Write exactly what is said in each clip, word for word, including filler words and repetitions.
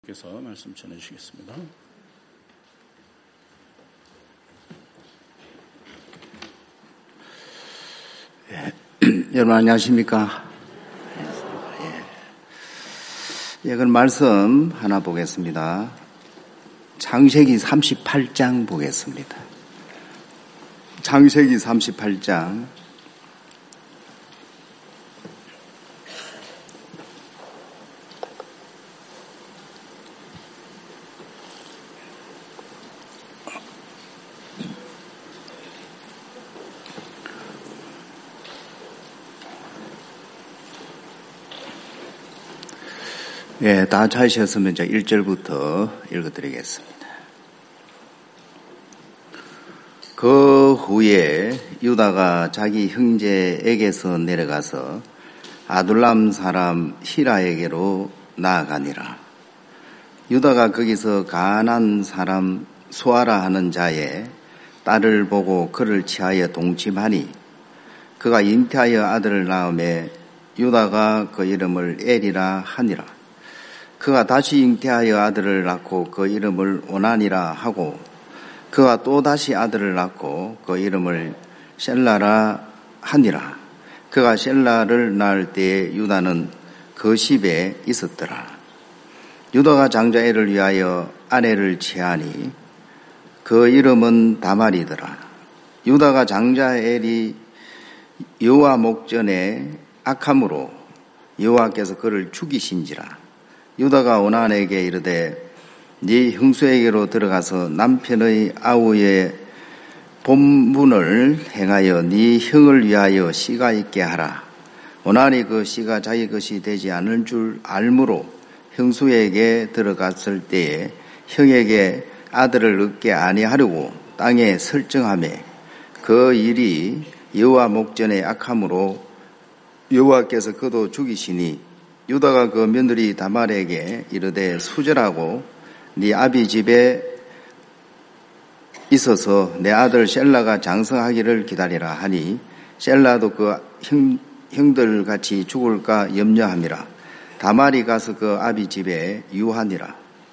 목사님께서 말씀 전해주시겠습니다. 예, 여러분 안녕하십니까? 예, 그럼 말씀 하나 보겠습니다. 창세기 삼십팔 장 보겠습니다. 창세기 삼십팔 장 예, 다 찾으셨으면 저 일 절부터 읽어드리겠습니다. 그 후에 유다가 자기 형제에게서 내려가서 아둘람 사람 히라에게로 나아가니라. 유다가 거기서 가나안 사람 수아라 하는 자의 딸을 보고 그를 취하여 동침하니 그가 잉태하여 아들을 낳음에 유다가 그 이름을 엘이라 하니라. 그가 다시 잉태하여 아들을 낳고 그 이름을 오난이라 하고 그가 또 다시 아들을 낳고 그 이름을 셀라라 하니라. 그가 셀라를 낳을 때에 유다는 그 집에 있었더라. 유다가 장자애를 위하여 아내를 취하니 그 이름은 다말이더라. 유다가 장자엘이 여호와 목전에 악함으로 여호와께서 그를 죽이신지라. 유다가 오난에게 이르되 네 형수에게로 들어가서 남편의 아우의 본분을 행하여 네 형을 위하여 씨가 있게 하라. 오난이 그 씨가 자기 것이 되지 않을 줄 알므로 형수에게 들어갔을 때에 형에게 아들을 얻게 아니하려고 땅에 설정하매 그 일이 여호와 목전에 악함으로 여호와께서 그도 죽이시니 유다가 그 며느리 다말에게 이르되 수절하고 네 아비 집에 있어서 내 아들 셀라가 장성하기를 기다리라 하니 셀라도 그 형, 형들같이 죽을까 염려함이라. 다말이 가서 그 아비 집에 유하니라.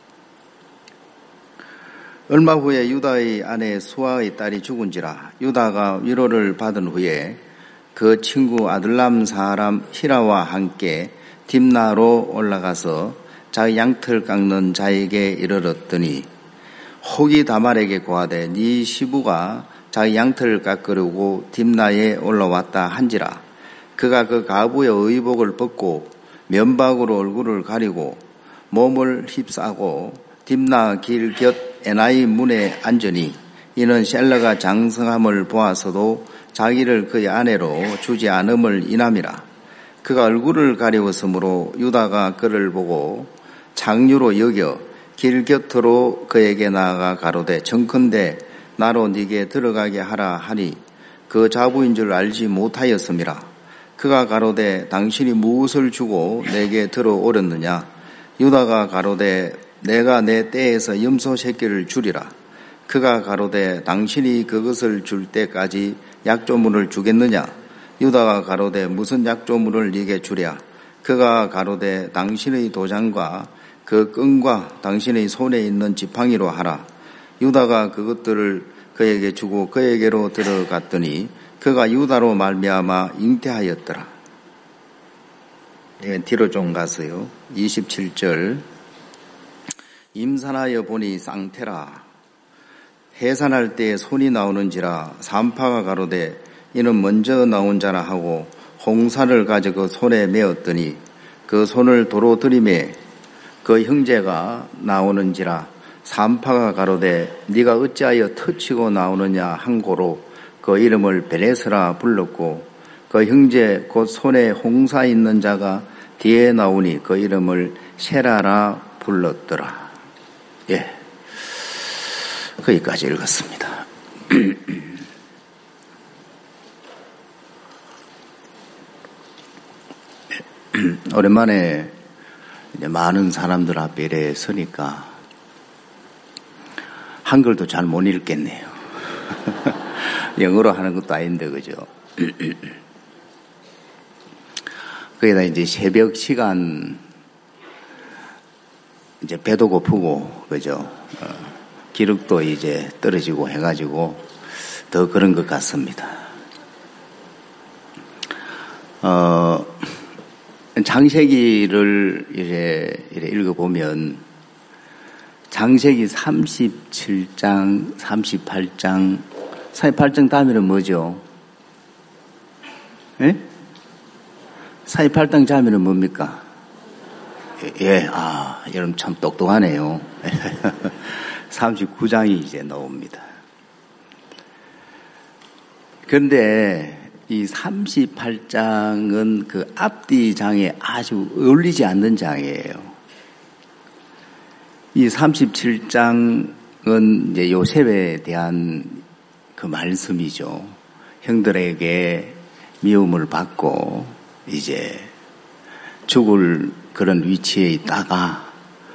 얼마 후에 유다의 아내 수아의 딸이 죽은지라. 유다가 위로를 받은 후에 그 친구 아둘람 사람 히라와 함께 딥나로 올라가서 자기 양털 깎는 자에게 이르렀더니 혹이 다말에게 고하되 네 시부가 자기 양털을 깎으려고 딥나에 올라왔다 한지라. 그가 그 가부의 의복을 벗고 면박으로 얼굴을 가리고 몸을 휩싸고 딥나 길 곁 에나이 문에 앉으니 이는 셀라가 장성함을 보아서도 자기를 그의 아내로 주지 않음을 인함이라. 그가 얼굴을 가리웠으므로 유다가 그를 보고 장류로 여겨 길 곁으로 그에게 나아가 가로되 청컨대 나로 네게 들어가게 하라 하니 그 자부인 줄 알지 못하였음이라. 그가 가로되 당신이 무엇을 주고 내게 들어오렸느냐. 유다가 가로되 내가 내 떼에서 염소 새끼를 주리라. 그가 가로되 당신이 그것을 줄 때까지 약조물을 주겠느냐. 유다가 가로되 무슨 약조물을 네게 주랴. 그가 가로되 당신의 도장과 그 끈과 당신의 손에 있는 지팡이로 하라. 유다가 그것들을 그에게 주고 그에게로 들어갔더니 그가 유다로 말미암아 잉태하였더라. 네, 뒤로 좀 가세요. 이십칠 절. 임산하여 보니 쌍태라. 해산할 때 손이 나오는지라. 산파가 가로되 이는 먼저 나온 자라 하고 홍사를 가져 그 손에 메었더니 그 손을 도로 들이매 그 형제가 나오는지라. 산파가 가로되 네가 어찌하여 터치고 나오느냐 한 고로 그 이름을 베레스라 불렀고 그 형제 곧 손에 홍사 있는 자가 뒤에 나오니 그 이름을 세라라 불렀더라. 예, 거기까지 읽었습니다. 오랜만에 이제 많은 사람들 앞에 이래 서니까 한글도 잘 못 읽겠네요. 영어로 하는 것도 아닌데, 그죠? 거기다 이제 새벽 시간 이제 배도 고프고, 그죠? 어, 기력도 이제 떨어지고 해가지고 더 그런 것 같습니다. 어, 장세기를 이래, 이래 읽어보면 장세기 삼십칠 장, 삼십팔 장, 삼십팔 장 다음에는 뭐죠? 예? 삼십팔 장 다음에는 뭡니까? 예, 아, 여러분 참 똑똑하네요. 삼십구 장이 이제 나옵니다. 그런데 이 삼십팔 장은 그 앞뒤 장에 아주 어울리지 않는 장이에요. 이 삼십칠 장은 이제 요셉에 대한 그 말씀이죠. 형들에게 미움을 받고 이제 죽을 그런 위치에 있다가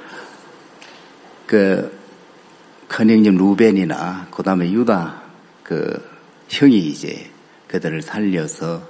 그 큰형님 루벤이나 그 다음에 유다 그 형이 이제 그들을 살려서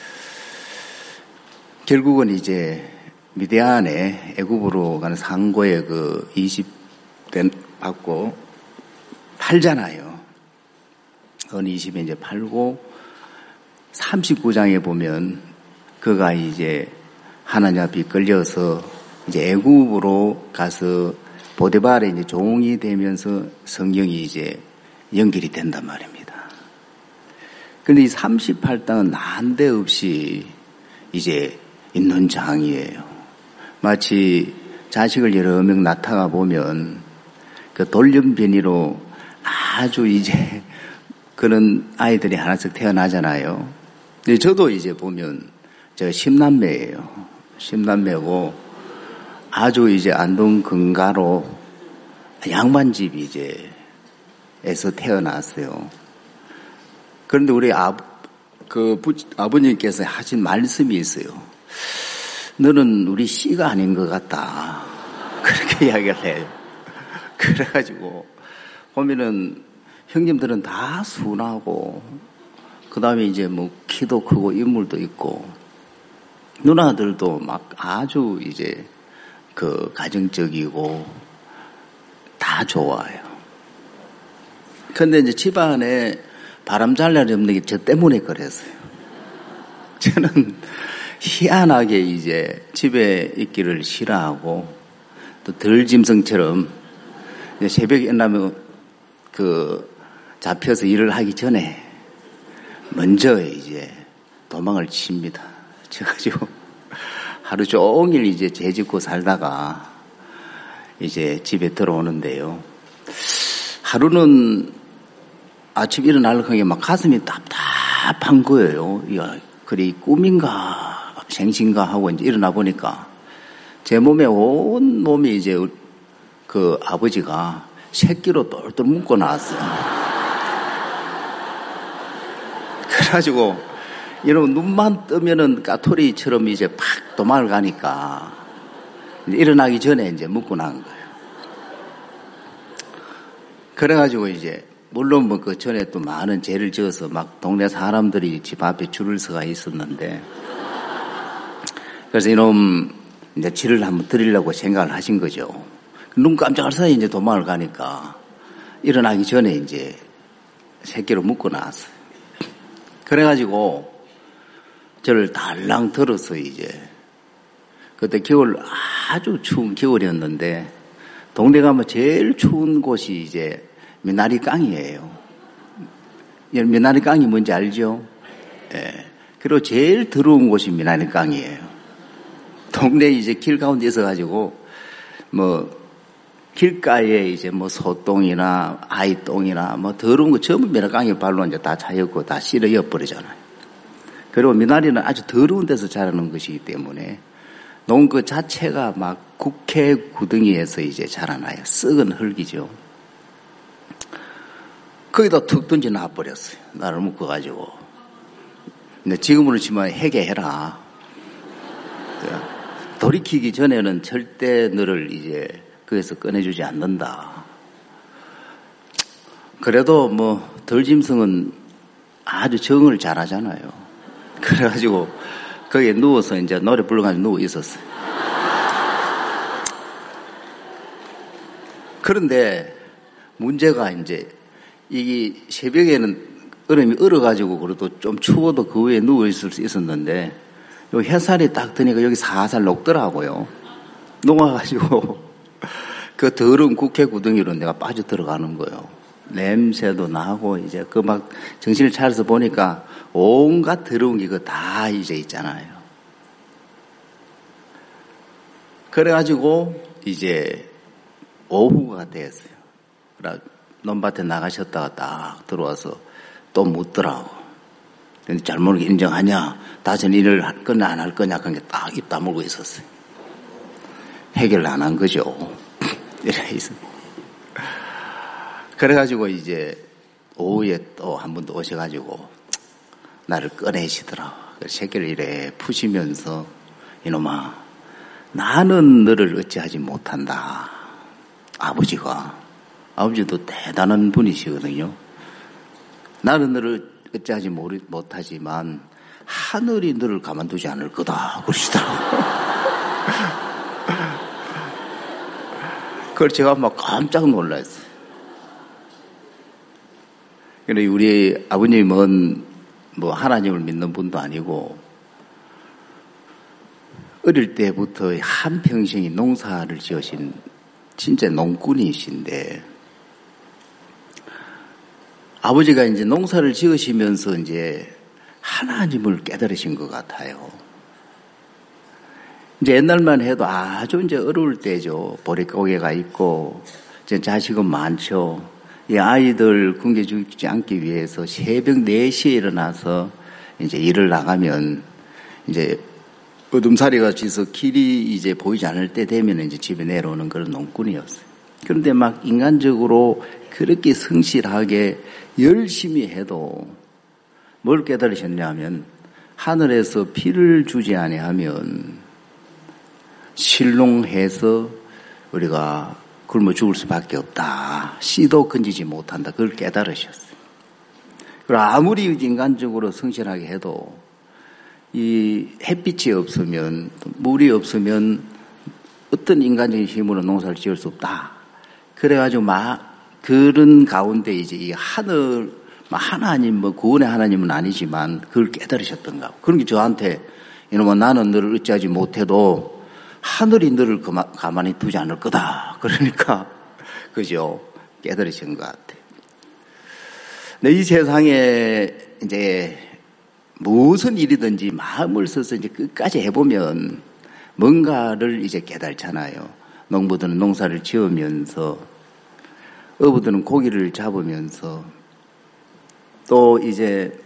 결국은 이제 미디안에 애굽으로 가는 상고에 그 이십 대 받고 팔잖아요. 어느 이십에 이제 팔고 삼십구 장에 보면 그가 이제 하나님 앞에 끌려서 이제 애굽으로 가서 보디발의 이제 종이 되면서 성경이 이제 연결이 된단 말입니다. 그런데 이 삼십팔 장은 난데없이 이제 있는 장이에요. 마치 자식을 여러 명 낳다가 보면 그 돌연변이로 아주 이제 그런 아이들이 하나씩 태어나잖아요. 근데 저도 이제 보면 제가 십남매예요. 십남매고 아주 이제 안동 근가로 양반집 이제 에서 태어났어요. 그런데 우리 아, 그 부, 아버님께서 하신 말씀이 있어요. 너는 우리 씨가 아닌 것 같다. 그렇게 이야기를 해요. 그래가지고 보면은 형님들은 다 순하고 그 다음에 이제 뭐 키도 크고 인물도 있고 누나들도 막 아주 이제 그 가정적이고 다 좋아요. 근데 이제 집안에 바람 잘 날이 없는 게 저 때문에 그랬어요. 저는 희한하게 이제 집에 있기를 싫어하고 또 덜짐승처럼 새벽에 일어나면 그 잡혀서 일을 하기 전에 먼저 이제 도망을 칩니다. 쳐가지고 하루 종일 이제 죄 짓고 살다가 이제 집에 들어오는데요. 하루는 아침 일어나려고 하니 막 가슴이 답답한 거예요. 야, 그래 꿈인가 생신가 하고 이제 일어나 보니까 제 몸에 온 몸이 이제 그 아버지가 새끼로 똘똘 묶어 놨어요. 그래가지고 여러분 눈만 뜨면은 까토리처럼 이제 팍 도망을 가니까 이제 일어나기 전에 이제 묶고 난 거예요. 그래가지고 이제 물론 뭐 그 전에 또 많은 죄를 지어서 막 동네 사람들이 집 앞에 줄을 서가 있었는데 그래서 이놈 이제 치를 한번 드리려고 생각을 하신 거죠. 눈 깜짝할 사이에 이제 도망을 가니까 일어나기 전에 이제 새끼로 묶어 놨어요. 그래가지고 저를 달랑 들어서 이제 그때 겨울 아주 추운 겨울이었는데 동네 가면 제일 추운 곳이 이제 미나리 깡이에요. 미나리 깡이 뭔지 알죠? 예. 그리고 제일 더러운 곳이 미나리 깡이에요. 동네 이제 길 가운데 있어가지고 뭐 길가에 이제 뭐 소똥이나 아이똥이나 뭐 더러운 거 전부 미나리 깡에 발로 이제 다 차였고 다 실어 버리잖아요. 그리고 미나리는 아주 더러운 데서 자라는 것이기 때문에 농 그 자체가 막 국회 구덩이에서 이제 자라나요. 썩은 흙이죠. 거기다 툭 던져 놔버렸어요. 나를 묶어가지고. 근데 지금으로 치면 해계해라. 돌이키기 전에는 절대 너를 이제 거기서 꺼내주지 않는다. 그래도 뭐 덜짐승은 아주 정을 잘하잖아요. 그래가지고 거기에 누워서 이제 노래 불러가지고 누워 있었어요. 그런데 문제가 이제 이 새벽에는 얼음이 얼어가지고 그래도 좀 추워도 그 위에 누워있을 수 있었는데 요 햇살이 딱 드니까 여기 살살 녹더라고요. 녹아가지고 그 더러운 국회 구덩이로 내가 빠져 들어가는 거예요. 냄새도 나고 이제 그 막 정신을 차려서 보니까 온갖 더러운 게 그 다 이제 있잖아요. 그래가지고 이제 오후가 됐어요. 논밭에 나가셨다가 딱 들어와서 또 묻더라고. 근데 잘못 인정하냐? 다시는 일을 할 거냐 안 할 거냐 그런 게 딱 입 다물고 있었어요. 해결 안 한 거죠. 이래 있습니다. 그래가지고 이제 오후에 또 한 번 더 오셔가지고 나를 꺼내시더라고. 새끼를 이래 푸시면서 이놈아 나는 너를 어찌하지 못한다. 아버지가 아버지도 대단한 분이시거든요. 나는 너를 어찌하지 못하지만 하늘이 너를 가만두지 않을 거다 그러시더라고요. 그걸 제가 막 깜짝 놀랐어요. 근데 우리 아버님은 뭐 하나님을 믿는 분도 아니고 어릴 때부터 한평생이 농사를 지으신 진짜 농꾼이신데 아버지가 이제 농사를 지으시면서 이제 하나님을 깨달으신 것 같아요. 이제 옛날만 해도 아주 이제 어려울 때죠. 보릿고개가 있고 이제 자식은 많죠. 이 아이들 굶겨 죽지 않기 위해서 새벽 네 시에 일어나서 이제 일을 나가면 이제 어둠사리가 지서 길이 이제 보이지 않을 때 되면 이제 집에 내려오는 그런 농꾼이었어요. 그런데 막 인간적으로 그렇게 성실하게 열심히 해도 뭘 깨달으셨냐면 하늘에서 비를 주지 아니하면 실롱해서 우리가 굶어 죽을 수밖에 없다. 씨도 건지지 못한다. 그걸 깨달으셨어요. 그리고 아무리 인간적으로 성실하게 해도 이 햇빛이 없으면 물이 없으면 어떤 인간적인 힘으로 농사를 지을 수 없다. 그래가지고 막 그런 가운데 이제 이 하늘 하나님 뭐 구원의 하나님은 아니지만 그걸 깨달으셨던가. 그런 게 저한테 이놈아 나는 너를 어찌하지 못해도 하늘이 너를 가만히 두지 않을 거다. 그러니까 그죠? 깨달으신 것 같아요. 근데 이 세상에 이제 무슨 일이든지 마음을 써서 이제 끝까지 해보면 뭔가를 이제 깨달잖아요. 농부들은 농사를 지으면서, 어부들은 고기를 잡으면서, 또 이제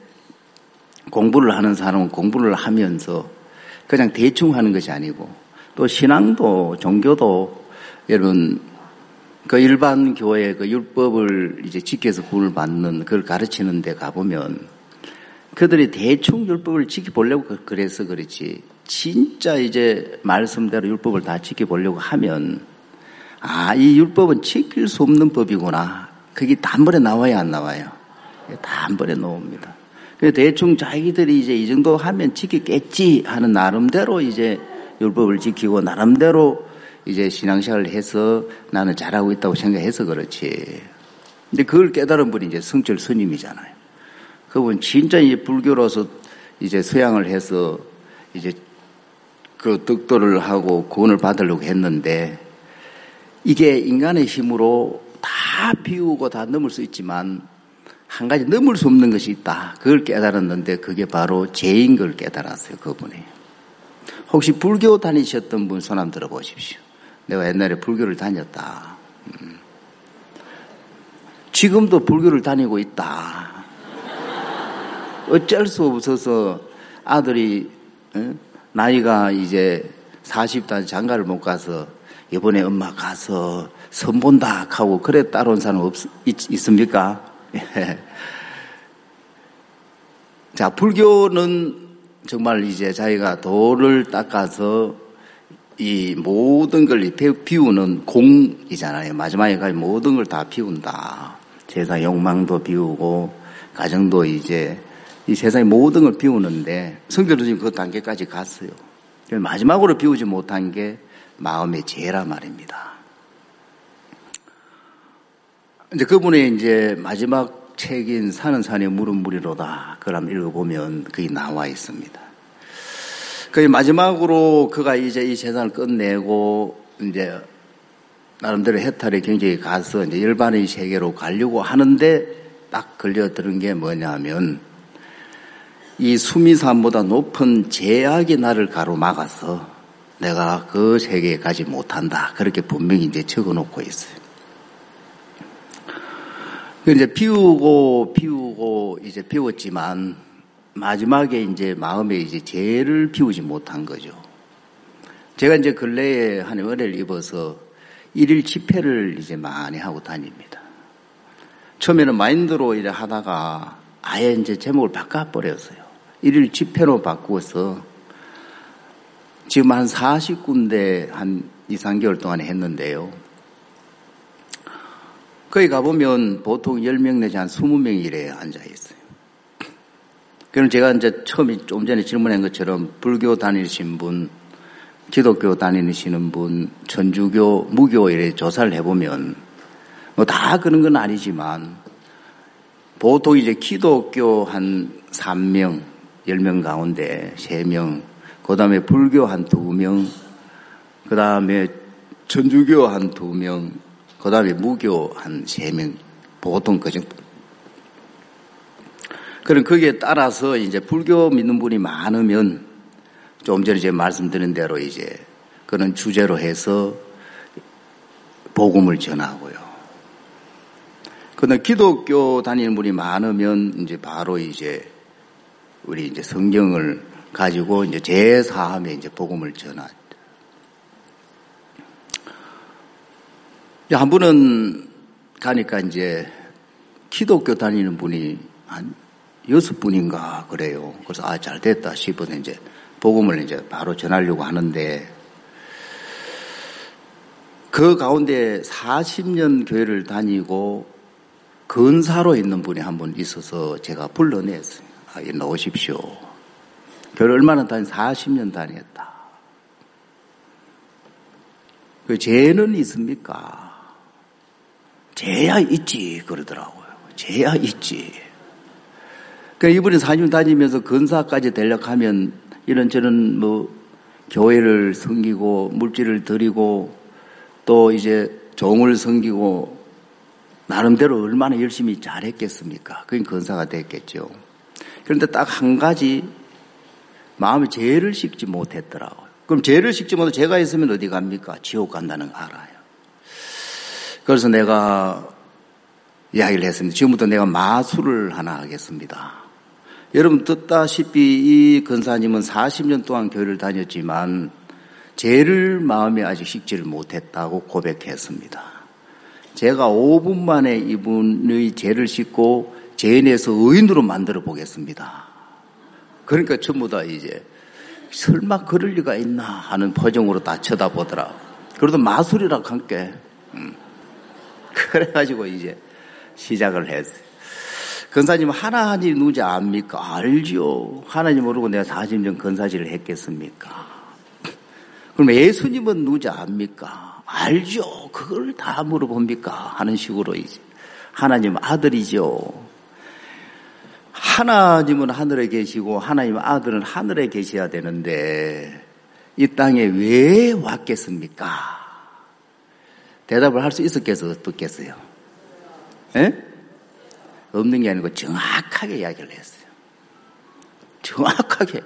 공부를 하는 사람은 공부를 하면서 그냥 대충 하는 것이 아니고, 또 신앙도 종교도 여러분 그 일반 교회 그 율법을 이제 지켜서 구원을 받는 그걸 가르치는 데 가보면 그들이 대충 율법을 지켜보려고 그래서 그렇지 진짜 이제 말씀대로 율법을 다 지켜보려고 하면 아, 이 율법은 지킬 수 없는 법이구나. 그게 단번에 나와야 안 나와요. 단번에 나옵니다. 그래서 대충 자기들이 이제 이 정도 하면 지키겠지 하는 나름대로 이제 율법을 지키고 나름대로 이제 신앙생활을 해서 나는 잘하고 있다고 생각해서 그렇지. 근데 그걸 깨달은 분이 이제 성철 스님이잖아요. 그분 진짜 이제 불교로서 이제 서양을 해서 이제 그 득도를 하고 구원을 받으려고 했는데 이게 인간의 힘으로 다 비우고 다 넘을 수 있지만 한 가지 넘을 수 없는 것이 있다. 그걸 깨달았는데 그게 바로 죄인 걸 깨달았어요. 그분이. 혹시 불교 다니셨던 분 손 한번 들어보십시오. 내가 옛날에 불교를 다녔다. 음. 지금도 불교를 다니고 있다. 어쩔 수 없어서 아들이 에? 나이가 이제 사십 대 장가를 못 가서 이번에 엄마 가서 선 본다 하고 그래 따라온 사람 없, 있, 있습니까? 자, 불교는 정말 이제 자기가 돌을 닦아서 이 모든 걸 비우는 공이잖아요. 마지막에 가서 모든 걸 다 비운다. 세상 욕망도 비우고 가정도 이제 이 세상의 모든 걸 비우는데 성경도 지금 그 단계까지 갔어요. 마지막으로 비우지 못한 게 마음의 죄라 말입니다. 이제 그분의 이제 마지막 책인 사는 산에 물은 물이로다. 그걸 한번 읽어보면 그게 나와 있습니다. 그 마지막으로 그가 이제 이 세상을 끝내고 이제 나름대로 해탈의 경제에 가서 이제 열반의 세계로 가려고 하는데 딱 걸려드는 게 뭐냐면 이 수미산보다 높은 제약이 나를 가로막아서 내가 그 세계에 가지 못한다. 그렇게 분명히 이제 적어놓고 있어요. 이제 비우고 비우고 이제 비웠지만 마지막에 이제 마음에 이제 죄를 비우지 못한 거죠. 제가 이제 근래에 한 은혜를 입어서 일일 집회를 이제 많이 하고 다닙니다. 처음에는 마인드로 이래 하다가 아예 이제 제목을 바꿔버렸어요. 일일 집회로 바꾸어서 지금 한 사십 군데 한 이, 삼 개월 동안에 했는데요. 거기 가보면 보통 열 명 내지 한 이십 명이 이래 앉아있어요. 그럼 제가 이제 처음에 좀 전에 질문한 것처럼 불교 다니시는 분, 기독교 다니시는 분, 천주교, 무교 이래 조사를 해보면 뭐 다 그런 건 아니지만 보통 이제 기독교 한 삼 명, 열 명 가운데 세 명, 그 다음에 불교 한 두 명, 그 다음에 천주교 한 두 명, 그 다음에 무교 한 세 명, 보통 그 정도. 그럼 거기에 따라서 이제 불교 믿는 분이 많으면 좀 전에 제가 말씀드린 대로 이제 그런 주제로 해서 복음을 전하고요. 그런데 기독교 다니는 분이 많으면 이제 바로 이제 우리 이제 성경을 가지고 이제 제사함에 이제 복음을 전하죠. 한 분은 가니까 이제 기독교 다니는 분이 한 여섯 분인가 그래요. 그래서 아, 잘 됐다 싶어서 이제 복음을 이제 바로 전하려고 하는데 그 가운데 사십 년 교회를 다니고 근사로 있는 분이 한 분 있어서 제가 불러냈어요. 아, 이 나오십시오. 교회를 얼마나 다니, 사십 년 다녔다. 그 죄는 있습니까? 죄야 있지 그러더라고요. 죄야 있지. 그러니까 이분이 사십 년 다니면서 근사까지 대략하면 이런저런 뭐 교회를 섬기고 물질을 드리고 또 이제 종을 섬기고 나름대로 얼마나 열심히 잘했겠습니까? 그게 근사가 됐겠죠. 그런데 딱 한 가지 마음에 죄를 씻지 못했더라고요. 그럼 죄를 씻지 못해 죄가 있으면 어디 갑니까? 지옥 간다는 거 알아요. 그래서 내가 이야기를 했습니다. 지금부터 내가 마술을 하나 하겠습니다. 여러분 듣다시피 이 근사님은 사십 년 동안 교회를 다녔지만 죄를 마음에 아직 씻지를 못했다고 고백했습니다. 제가 오 분 만에 이분의 죄를 씻고 죄 내서 의인으로 만들어 보겠습니다. 그러니까 전부 다 이제 설마 그럴 리가 있나 하는 표정으로 다 쳐다보더라. 그래도 마술이라고 함께 음. 그래가지고 이제 시작을 했어요. 근사님 하나님 누군지 압니까? 알죠. 하나님 모르고 내가 사십 년 근사질을 했겠습니까? 그럼 예수님은 누군지 압니까? 알죠. 그걸 다 물어봅니까? 하는 식으로 이제 하나님 아들이죠. 하나님은 하늘에 계시고 하나님 아들은 하늘에 계셔야 되는데 이 땅에 왜 왔겠습니까? 대답을 할 수 있었겠어요? 어떻겠어요? 예? 없는 게 아니고 정확하게 이야기를 했어요. 정확하게.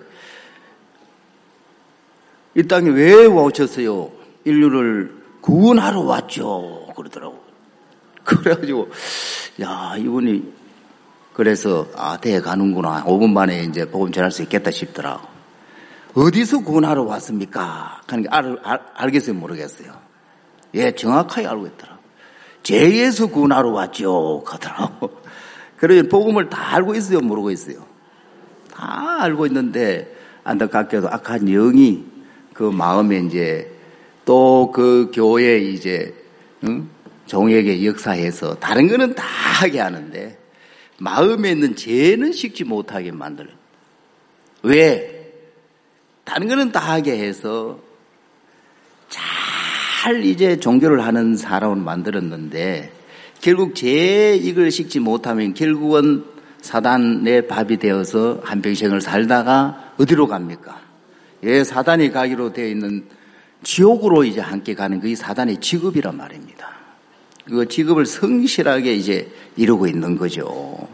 이 땅에 왜 오셨어요? 인류를 구원하러 왔죠. 그러더라고. 그래가지고, 야, 이분이, 그래서, 아, 대에 가는구나. 오 분 만에 이제 복음 전할 수 있겠다 싶더라고. 어디서 구원하러 왔습니까? 하는 게 알, 알, 알겠어요? 모르겠어요? 예, 정확하게 알고 있더라고. 죄에서 구원하러 왔죠. 하더라고. 그러니 복음을 다 알고 있어요? 모르고 있어요? 다 알고 있는데, 안타깝게도 악한 영이 그 마음에 이제 또 그 교회 이제, 응? 종에게 역사해서 다른 거는 다 하게 하는데, 마음에 있는 죄는 씻지 못하게 만들어요. 왜? 다른 거는 다 하게 해서 잘 이제 종교를 하는 사람을 만들었는데 결국 제 이걸 식지 못하면 결국은 사단의 밥이 되어서 한평생을 살다가 어디로 갑니까? 예, 사단이 가기로 되어 있는 지옥으로 이제 함께 가는 그게 사단의 직업이란 말입니다. 그 직업을 성실하게 이제 이루고 있는 거죠.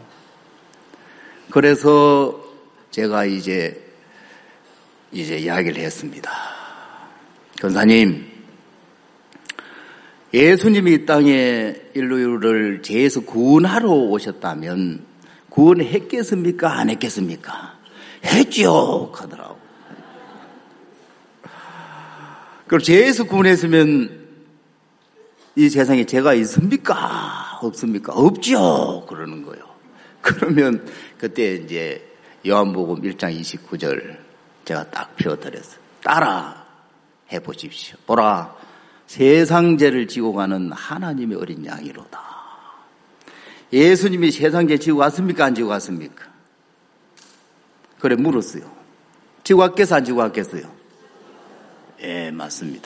그래서 제가 이제 이제 이야기를 했습니다. 권사님, 예수님이 이 땅에 인류를 죄에서 구원하러 오셨다면 구원했겠습니까? 안 했겠습니까? 했죠. 하더라고. 그럼 죄에서 구원했으면 이 세상에 죄가 있습니까? 없습니까? 없죠. 그러는 거예요. 그러면 그때 이제 요한복음 일 장 이십구 절 제가 딱 펴드렸어요. 따라 해보십시오. 보라, 세상 죄를 지고 가는 하나님의 어린 양이로다. 예수님이 세상 죄 지고 갔습니까? 안 지고 갔습니까? 그래 물었어요. 지고 갔겠어? 안 지고 갔겠어요? 예, 맞습니다.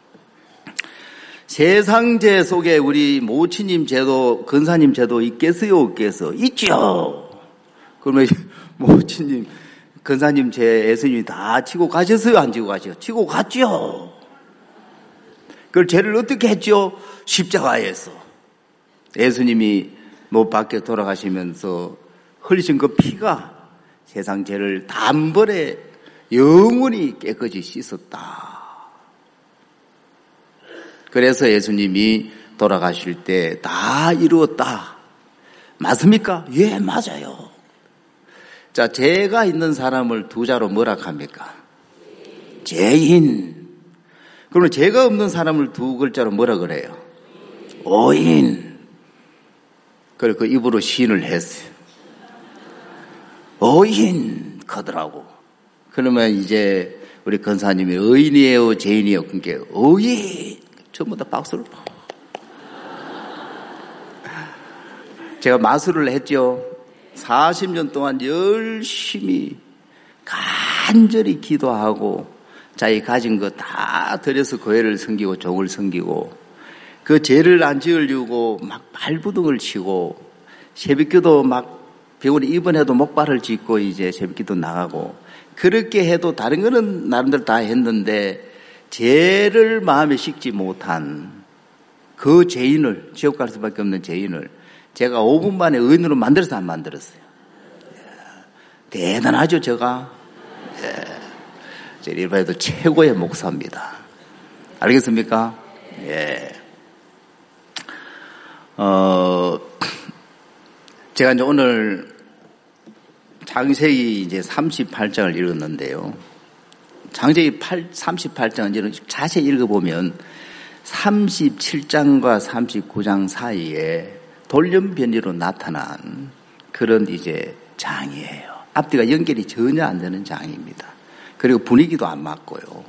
세상 죄 속에 우리 모치님 죄도 근사님 죄도 있겠어요? 없겠어요? 있죠. 그러면 모치님 근사님 죄 예수님이 다 치고 가셨어요? 안 치고 가셨어요? 치고 갔죠. 그걸 죄를 어떻게 했죠? 십자가에서. 예수님이 못 박혀 돌아가시면서 흘리신 그 피가 세상 죄를 단번에 영원히 깨끗이 씻었다. 그래서 예수님이 돌아가실 때 다 이루었다. 맞습니까? 예, 맞아요. 자, 죄가 있는 사람을 두 자로 뭐라 합니까? 죄인. 그러면 죄가 없는 사람을 두 글자로 뭐라 그래요? 오인. 그리고 그 입으로 시인을 했어요. 오인 하더라고. 그러면 이제 우리 권사님이 의인이에요, 죄인이에요? 그러니까 의인. 전부 다 박수를. 제가 마술을 했죠. 사십 년 동안 열심히 간절히 기도하고 자기 가진 거 다 들여서 교회를 섬기고 종을 섬기고 그 죄를 안 지으려고 막 발부둥을 치고 새벽기도 막 병원에 입원해도 목발을 짚고 이제 새벽기도 나가고 그렇게 해도 다른 거는 나름대로 다 했는데 죄를 마음에 싣지 못한 그 죄인을, 지옥 갈 수밖에 없는 죄인을 제가 오 분 만에 의인으로 만들어서 안 만들었어요. 대단하죠, 제가. 예. 제 일반에도 최고의 목사입니다. 알겠습니까? 예. 어, 제가 이제 오늘 창세기 이제 삼십팔 장을 읽었는데요. 창세기 삼십팔 장은 이제 자세히 읽어보면 삼십칠 장과 삼십구 장 사이에 돌연변이로 나타난 그런 이제 장이에요. 앞뒤가 연결이 전혀 안 되는 장입니다. 그리고 분위기도 안 맞고요.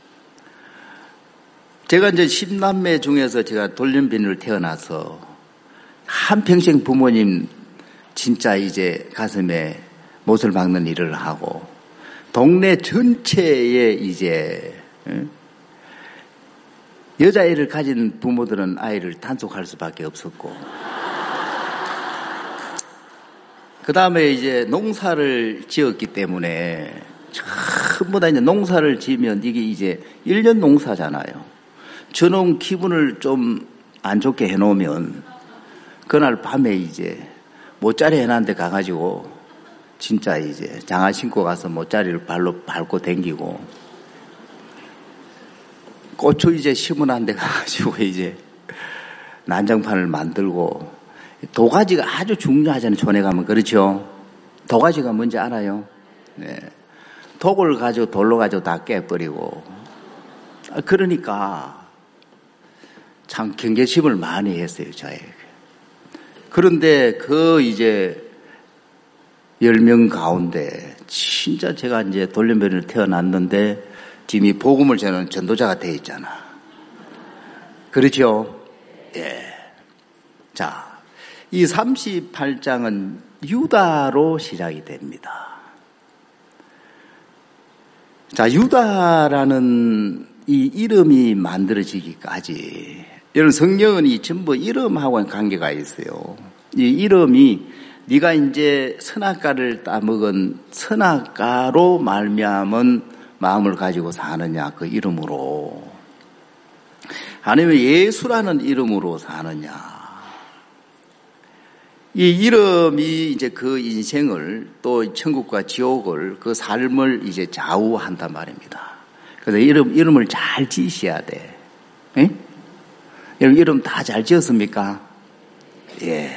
제가 이제 십남매 중에서 제가 돌연변이로 태어나서 한평생 부모님 진짜 이제 가슴에 못을 박는 일을 하고 동네 전체에 이제 여자애를 가진 부모들은 아이를 단속할 수밖에 없었고 그 다음에 이제 농사를 지었기 때문에 전부 다 이제 농사를 지으면 이게 이제 일 년 농사잖아요. 저놈 기분을 좀 안 좋게 해놓으면 그날 밤에 이제 모짜리 해놨는데 가가지고 진짜 이제 장화 신고 가서 모짜리를 발로 밟고 댕기고 고추 이제 심어놓은 데 가가지고 이제 난장판을 만들고 도가지가 아주 중요하잖아요. 촌에 가면. 그렇죠? 도가지가 뭔지 알아요? 네. 독을 가지고 돌로 가지고 다 깨버리고 그러니까 참 경계심을 많이 했어요. 저에게. 그런데 그 이제 열 명 가운데 진짜 제가 이제 돌연변이로 태어났는데 지금 이 복음을 저는 전도자가 돼 있잖아. 그렇죠? 예. 자, 이 삼십팔 장은 유다로 시작이 됩니다. 자, 유다라는 이 이름이 만들어지기까지 여러분 성경은 이 전부 이름하고 관계가 있어요. 이 이름이 네가 이제 선악과를 따먹은 선악과로 말미암은 마음을 가지고 사느냐 그 이름으로, 아니면 예수라는 이름으로 사느냐. 이 이름이 이제 그 인생을, 또 천국과 지옥을, 그 삶을 이제 좌우한단 말입니다. 그래서 이름, 이름을 잘 지으셔야 돼. 예? 여러분, 이름 다 잘 지었습니까? 예.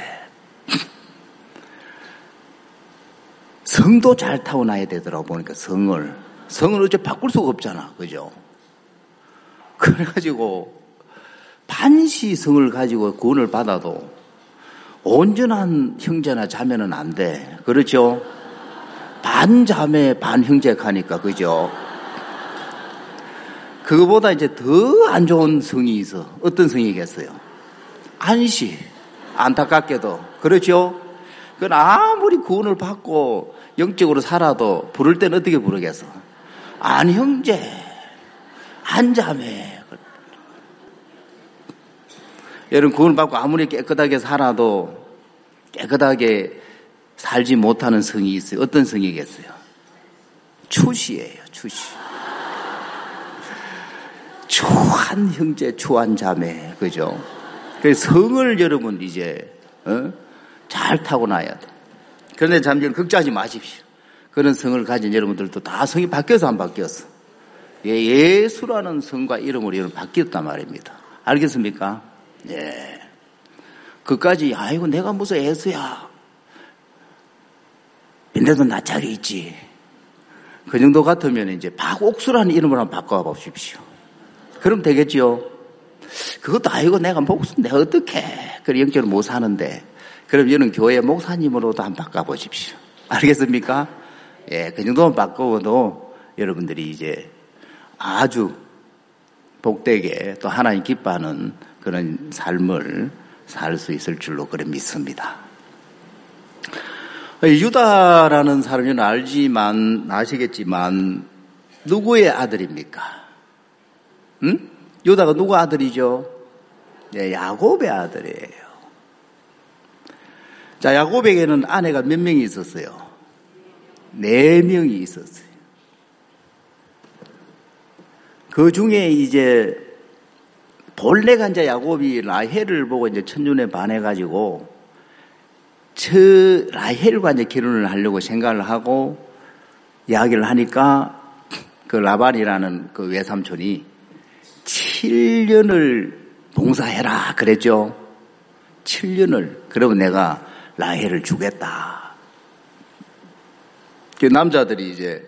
성도 잘 타고나야 되더라고, 보니까 성을. 성을 어째 바꿀 수가 없잖아. 그죠? 그래가지고, 반시 성을 가지고 구원을 받아도 온전한 형제나 자매는 안 돼. 그렇죠? 반자매, 반형제 하니까, 그죠? 그거보다 이제 더 안 좋은 성이 있어. 어떤 성이겠어요? 안시. 안타깝게도. 그렇죠? 그건 아무리 구원을 받고 영적으로 살아도 부를 때는 어떻게 부르겠어? 안형제, 안자매. 여러분, 구원을 받고 아무리 깨끗하게 살아도 깨끗하게 살지 못하는 성이 있어요. 어떤 성이겠어요? 추시예요, 추시. 추한 형제, 추한 자매, 그죠? 그래서 성을 여러분 이제 어? 잘 타고나야 돼. 그런데 잠시 걱정하지 마십시오. 그런 성을 가진 여러분들도 다 성이 바뀌어서 안 바뀌었어. 예, 예수라는 성과 이름으로 여러분 바뀌었단 말입니다. 알겠습니까? 예. 그까지, 아이고, 내가 무슨 예수야. 근데도 낯짝이 있지. 그 정도 같으면 이제 박옥수라는 이름으로 한번 바꿔 보십시오. 그럼 되겠죠? 그것도 아이고, 내가 목숨, 내가 어떻게, 그래, 영적으로 못 사는데. 그럼 이런 교회 목사님으로도 한번 바꿔 보십시오. 알겠습니까? 예, 그 정도만 바꿔도 여러분들이 이제 아주 복되게 또 하나님 기뻐하는 그런 삶을 살 수 있을 줄로 그래 믿습니다. 유다라는 사람은 알지만, 아시겠지만, 누구의 아들입니까? 응? 유다가 누구 아들이죠? 네, 야곱의 아들이에요. 자, 야곱에게는 아내가 몇 명이 있었어요? 네 명이 있었어요. 그 중에 이제 본래가 이제 야곱이 라헬을 보고 이제 첫눈에 반해가지고 저 라헬과 이제 결혼을 하려고 생각을 하고 이야기를 하니까 그 라반이라는 그 외삼촌이 칠 년을 봉사해라 그랬죠. 칠 년을. 그러면 내가 라헬을 주겠다. 그 남자들이 이제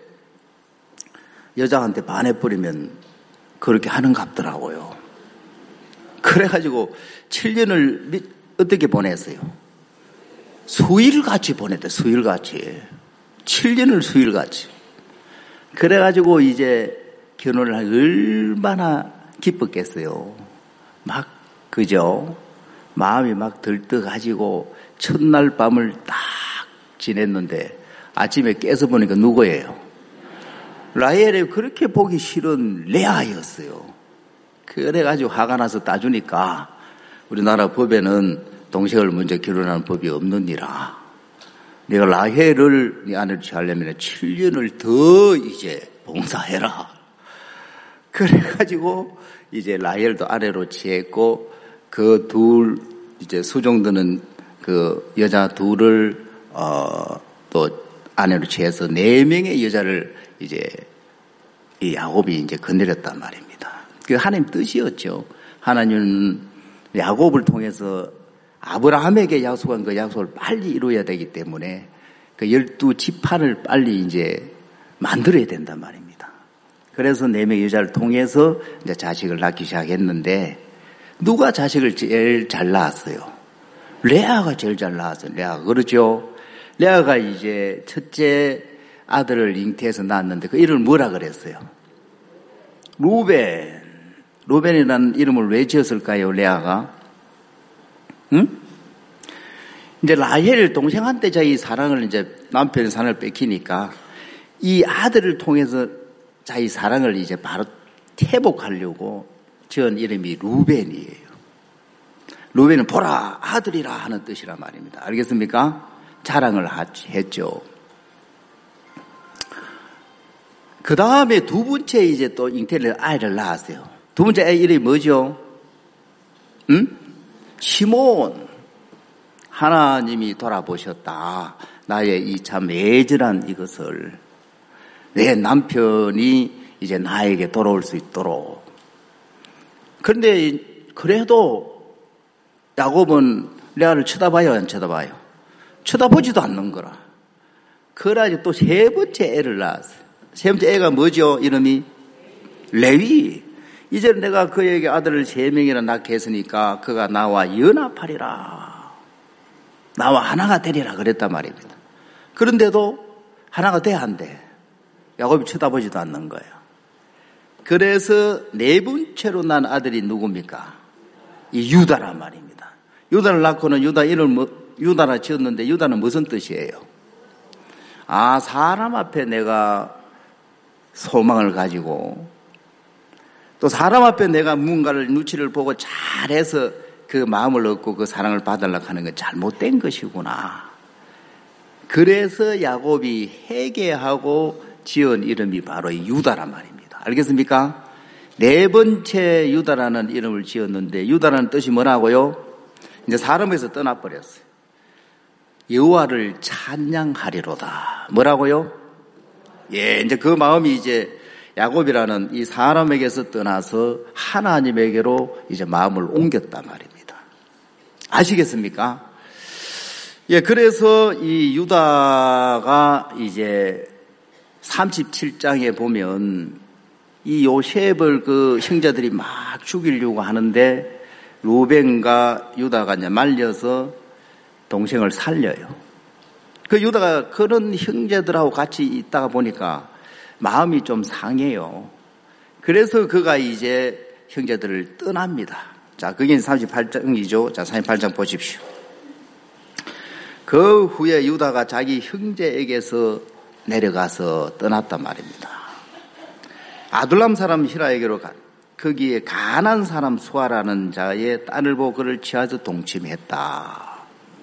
여자한테 반해버리면 그렇게 하는갑더라고요. 그래가지고 칠 년을 어떻게 보냈어요? 수일같이 보냈대. 수일같이. 칠 년을 수일같이. 그래가지고 이제 결혼을 하기 얼마나 기뻤겠어요. 막 그죠? 마음이 막 들떠가지고 첫날 밤을 딱 지냈는데 아침에 깨서 보니까 누구예요? 라헬이 그렇게 보기 싫은 레아였어요. 그래가지고 화가 나서 따주니까 우리나라 법에는 동생을 먼저 결혼하는 법이 없느니라. 내가 라헬을 네 아내를 취하려면 칠 년을 더 이제 봉사해라. 그래가지고 이제 라헬도 아내로 취했고 그 둘 이제 수종드는 그 여자 둘을 어 또 아내로 취해서 네 명의 여자를 이제 이 야곱이 이제 건드렸단 말입니다. 그 하나님 뜻이었죠. 하나님은 야곱을 통해서 아브라함에게 약속한 그 약속을 빨리 이루어야 되기 때문에 그 열두 지파를 빨리 이제 만들어야 된단 말입니다. 그래서 네 명의 여자를 통해서 이제 자식을 낳기 시작했는데 누가 자식을 제일 잘 낳았어요? 레아가 제일 잘 낳았어요. 레아가. 그렇죠? 레아가 이제 첫째 아들을 잉태해서 낳았는데 그 이름을 뭐라 그랬어요? 루벤. 루벤이라는 이름을 왜 지었을까요, 레아가? 응? 이제 라헬 동생한테 자기 사랑을 이제 남편의 사랑을 뺏기니까 이 아들을 통해서 자기 사랑을 이제 바로 회복하려고 지은 이름이 루벤이에요. 루벤은 보라 아들이라 하는 뜻이란 말입니다. 알겠습니까? 자랑을 했죠. 그 다음에 두 번째 이제 또 잉태를 아이를 낳았어요. 두 번째 애 이름이 뭐죠? 응? 시몬. 하나님이 돌아보셨다. 나의 이 참 애절한 이것을 내 남편이 이제 나에게 돌아올 수 있도록. 그런데 그래도 야곱은 레아를 쳐다봐요, 안 쳐다봐요? 쳐다보지도 않는 거라. 그래가지고 또 세 번째 애를 낳았어요. 세 번째 애가 뭐죠? 이름이 레위. 이제 내가 그에게 아들을 세 명이나 낳게 했으니까 그가 나와 연합하리라. 나와 하나가 되리라 그랬단 말입니다. 그런데도 하나가 돼야 한대. 야곱이 쳐다보지도 않는 거예요. 그래서 네 번째로 난 아들이 누굽니까? 이 유다란 말입니다. 유다를 낳고는 유다 이름을 뭐, 유다라 지었는데 유다는 무슨 뜻이에요? 아, 사람 앞에 내가 소망을 가지고 또 사람 앞에 내가 무언가를 눈치를 보고 잘해서 그 마음을 얻고 그 사랑을 받으려고 하는 건 잘못된 것이구나. 그래서 야곱이 회개하고 지은 이름이 바로 유다란 말입니다. 알겠습니까? 네 번째 유다라는 이름을 지었는데 유다라는 뜻이 뭐라고요? 이제 사람에서 떠나버렸어요. 여호와를 찬양하리로다. 뭐라고요? 예, 이제 그 마음이 이제 야곱이라는 이 사람에게서 떠나서 하나님에게로 이제 마음을 옮겼단 말입니다. 아시겠습니까? 예, 그래서 이 유다가 이제 삼십칠 장에 보면 이 요셉을 그 형제들이 막 죽이려고 하는데 루벤과 유다가 이제 말려서 동생을 살려요. 그 유다가 그런 형제들하고 같이 있다가 보니까 마음이 좀 상해요. 그래서 그가 이제 형제들을 떠납니다. 자, 그게 삼십팔 장이죠. 자, 삼십팔 장 보십시오. 그 후에 유다가 자기 형제에게서 내려가서 떠났단 말입니다. 아둘람 사람 히라에게로 가, 거기에 가난 사람 수아라는 자의 딸을 보고 그를 취하여 동침했다.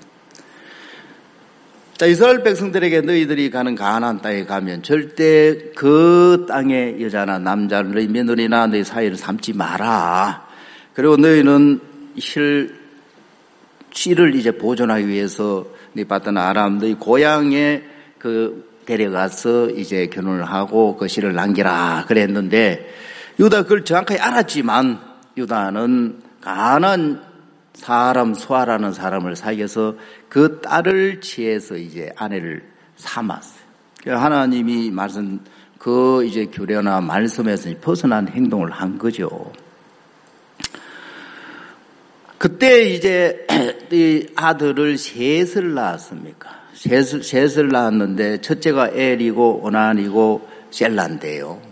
자, 이스라엘 백성들에게 너희들이 가는 가나안 땅에 가면 절대 그 땅의 여자나 남자, 너희 며느리나 너희 사이를 삼지 마라. 그리고 너희는 실, 씨를 이제 보존하기 위해서 네 봤던 아람, 너희 고향에 그 데려가서 이제 결혼을 하고 그 씨를 남기라. 그랬는데 유다 그걸 정확하게 알았지만 유다는 가난 사람 수아라는 사람을 사귀어서 그 딸을 취해서 이제 아내를 삼았어요. 하나님이 말씀 그 이제 규례나 말씀에서 벗어난 행동을 한 거죠. 그때 이제 이 아들을 셋을 낳았습니까? 셋을, 셋을 낳았는데 첫째가 엘이고 오난이고 셀라인데요.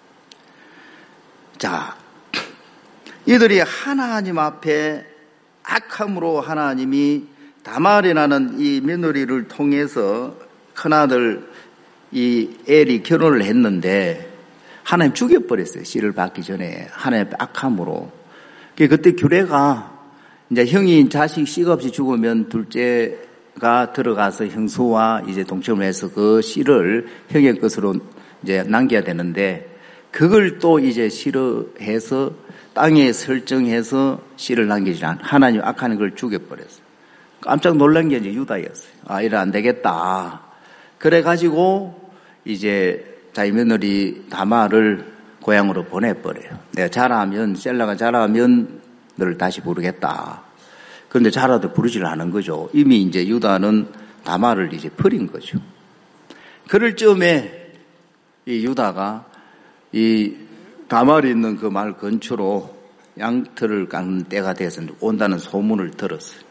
자, 이들이 하나님 앞에 악함으로 하나님이 다말이라는 이 며느리를 통해서 큰아들 이 엘이 결혼을 했는데 하나님 죽여버렸어요. 씨를 받기 전에 하나님 악함으로. 그때 규례가 이제 형이 자식 씨가 없이 죽으면 둘째가 들어가서 형수와 이제 동침을 해서 그 씨를 형의 것으로 이제 남겨야 되는데 그걸 또 이제 싫어해서 땅에 설정해서 씨를 남기지 않, 하나님 악하는 걸 죽여버렸어요. 깜짝 놀란 게 이제 유다였어요. 아, 이래 안 되겠다. 그래가지고 이제 자기 며느리 다말을 고향으로 보내버려요. 내가 자라면, 셀라가 자라면 너를 다시 부르겠다. 그런데 자라도 부르질 않은 거죠. 이미 이제 유다는 다말을 이제 버린 거죠. 그럴 즈음에 이 유다가 이 다말이 있는 그 마을 근처로 양털을 깎는 때가 돼서 온다는 소문을 들었어요.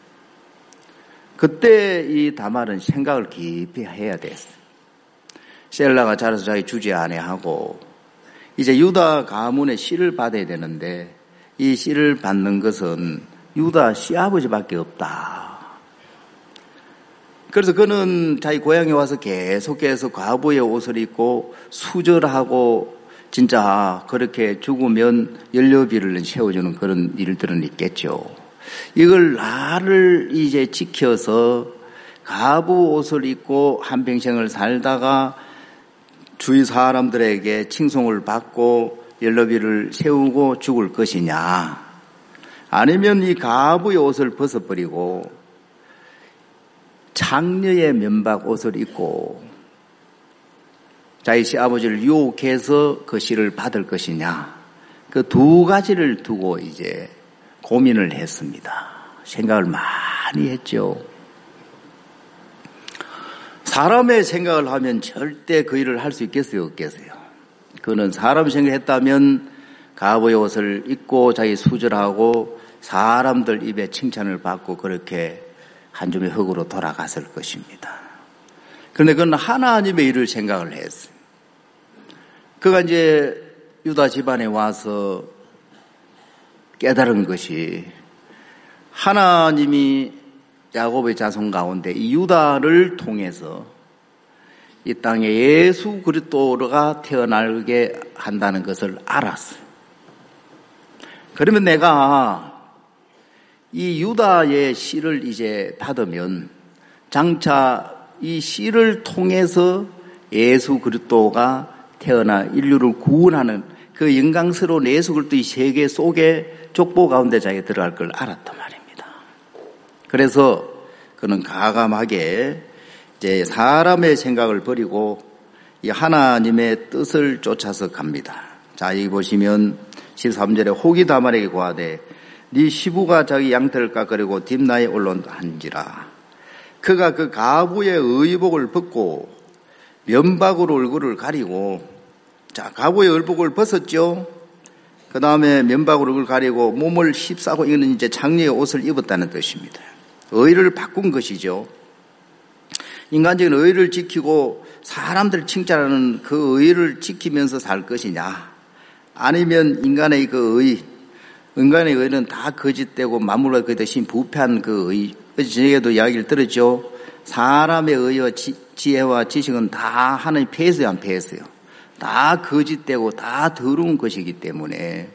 그때 이 다말은 생각을 깊이 해야 됐어요. 셀라가 자라서 자기 주제 아내하고 이제 유다 가문의 씨를 받아야 되는데 이 씨를 받는 것은 유다 씨아버지밖에 없다. 그래서 그는 자기 고향에 와서 계속해서 과부의 옷을 입고 수절하고 진짜 그렇게 죽으면 연료비를 세워주는 그런 일들은 있겠죠. 이걸 나를 이제 지켜서 가부 옷을 입고 한평생을 살다가 주위 사람들에게 칭송을 받고 연로비를 세우고 죽을 것이냐, 아니면 이 가부의 옷을 벗어버리고 장녀의 면박 옷을 입고 자기 시아버지를 유혹해서 그 시를 받을 것이냐, 그 두 가지를 두고 이제 고민을 했습니다. 생각을 많이 했죠. 사람의 생각을 하면 절대 그 일을 할 수 있겠어요, 없겠어요? 그는 사람 생각했다면 가부의 옷을 입고 자기 수절하고 사람들 입에 칭찬을 받고 그렇게 한 줌의 흙으로 돌아갔을 것입니다. 그런데 그는 하나님의 일을 생각을 했어요. 그가 이제 유다 집안에 와서 깨달은 것이, 하나님이 야곱의 자손 가운데 이 유다를 통해서 이 땅에 예수 그리스도가 태어나게 한다는 것을 알았어요. 그러면 내가 이 유다의 씨를 이제 받으면 장차 이 씨를 통해서 예수 그리스도가 태어나 인류를 구원하는 그 영광스러운 예수 그리스도의 세계 속에 족보 가운데 자기가 들어갈 걸 알았단 말입니다. 그래서 그는 가감하게 이제 사람의 생각을 버리고 이 하나님의 뜻을 쫓아서 갑니다. 자, 여기 보시면 십삼 절에 혹이 다말에게 고하되 네 시부가 자기 양털을 깎으려고 딥나에 올라온다 한지라. 그가 그 가부의 의복을 벗고 면박으로 얼굴을 가리고, 자, 가부의 의복을 벗었죠. 그 다음에 면박으로 얼굴을 가리고 몸을 휩싸고, 이거는 이제 장녀의 옷을 입었다는 뜻입니다. 의를 바꾼 것이죠. 인간적인 의를 지키고 사람들 칭찬하는 그 의를 지키면서 살 것이냐, 아니면 인간의 그 의, 인간의 의는 다 거짓되고 만물과 그 대신 부패한 그 의, 어제 저녁에도 이야기를 들었죠. 사람의 의와 지, 지혜와 지식은 다 하나님 폐했어요, 안 폐했어요? 다 거짓되고 다 더러운 것이기 때문에,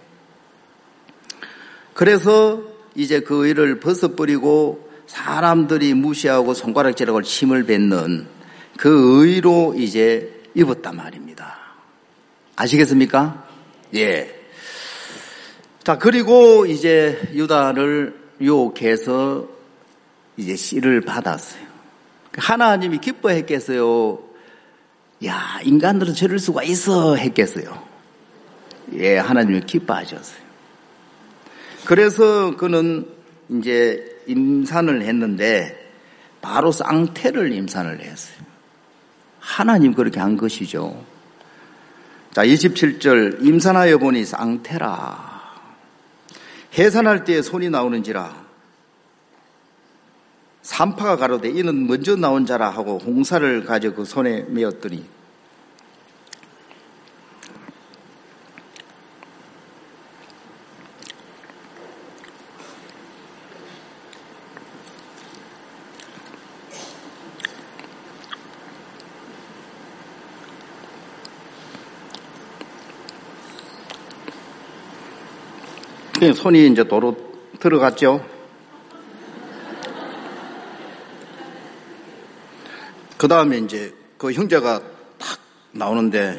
그래서 이제 그 의를 벗어버리고 사람들이 무시하고 손가락질하고 침을 뱉는 그 의로 이제 입었단 말입니다. 아시겠습니까? 예. 자, 그리고 이제 유다를 유혹해서 이제 씨를 받았어요. 하나님이 기뻐했겠어요? 야, 인간들은 저럴 수가 있어 했겠어요? 예, 하나님이 기뻐하셨어요. 그래서 그는 이제 임산을 했는데 바로 쌍태를 임산을 했어요. 하나님 그렇게 한 것이죠. 자, 이십칠 절 임산하여 보니 쌍태라. 해산할 때에 손이 나오는지라. 산파가 가로되 이는 먼저 나온 자라 하고 홍사를 가져 그 손에 메었더니 손이 이제 도로 들어갔죠. 그 다음에 이제 그 형제가 탁 나오는데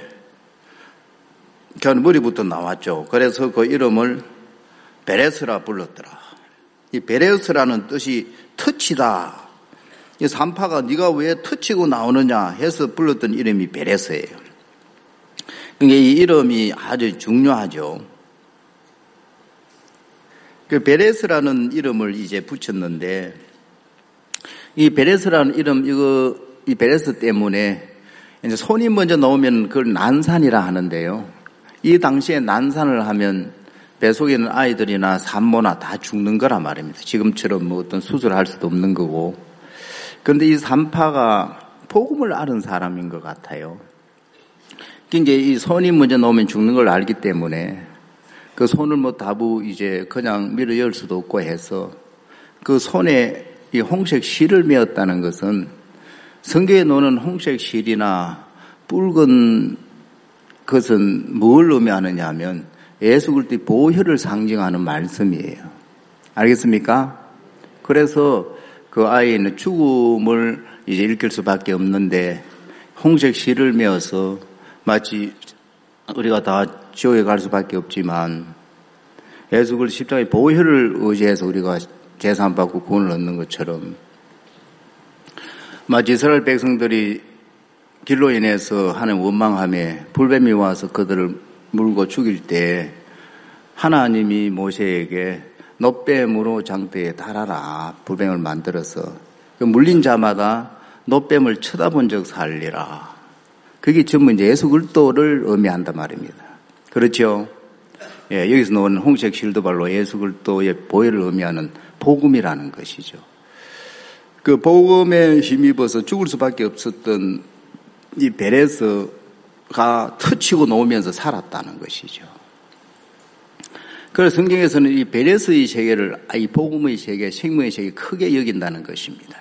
그냥 머리부터 나왔죠. 그래서 그 이름을 베레스라 불렀더라. 이 베레스라는 뜻이 터치다. 이 산파가 네가 왜 터치고 나오느냐 해서 불렀던 이름이 베레스예요. 그러니까 이 이름이 아주 중요하죠. 그 베레스라는 이름을 이제 붙였는데, 이 베레스라는 이름, 이거, 이 베레스 때문에 이제 손이 먼저 나오면 그걸 난산이라 하는데요. 이 당시에 난산을 하면 배 속에 있는 아이들이나 산모나 다 죽는 거란 말입니다. 지금처럼 뭐 어떤 수술을 할 수도 없는 거고. 그런데 이 산파가 복음을 아는 사람인 것 같아요. 이제 이 손이 먼저 나오면 죽는 걸 알기 때문에 그 손을 뭐 다부 이제 그냥 밀어 열 수도 없고 해서 그 손에 이 홍색 실을 메었다는 것은 성경에 나오는 홍색 실이나 붉은 것은 뭘 의미하느냐 하면 예수 그리스도의 보혈을 상징하는 말씀이에요. 알겠습니까? 그래서 그 아이는 죽음을 이제 일으킬 수밖에 없는데 홍색 실을 메어서 마치 우리가 다 지옥에 갈 수밖에 없지만 예수 그리스도 십자가의 보혈을 의지해서 우리가 제산 받고 구원을 얻는 것처럼 마치 이스라엘 백성들이 길로 인해서 하는 원망함에 불뱀이 와서 그들을 물고 죽일 때 하나님이 모세에게 놋뱀으로 장대에 달아라 불뱀을 만들어서 그 물린 자마다 놋뱀을 쳐다본 적 살리라. 그게 전부 이제 예수 그리스도를 의미한단 말입니다. 그렇죠? 예, 여기서 나오는 홍색 실드발로 예수 그리스도의 보혈을 의미하는 복음이라는 것이죠. 그 복음에 힘입어서 죽을 수밖에 없었던 이 베레스가 터치고 놓으면서 살았다는 것이죠. 그래서 성경에서는 이 베레스의 세계를, 이 복음의 세계, 생명의 세계 크게 여긴다는 것입니다.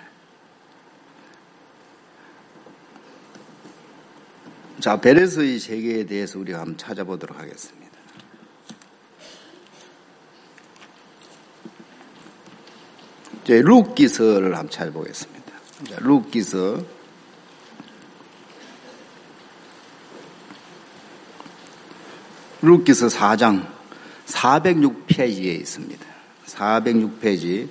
자, 베레스의 세계에 대해서 우리가 한번 찾아보도록 하겠습니다. 이제 룻기서를 한번 찾아보겠습니다. 자, 룻기서 룻기서 사 장 사백육 페이지에 있습니다. 사백육 페이지.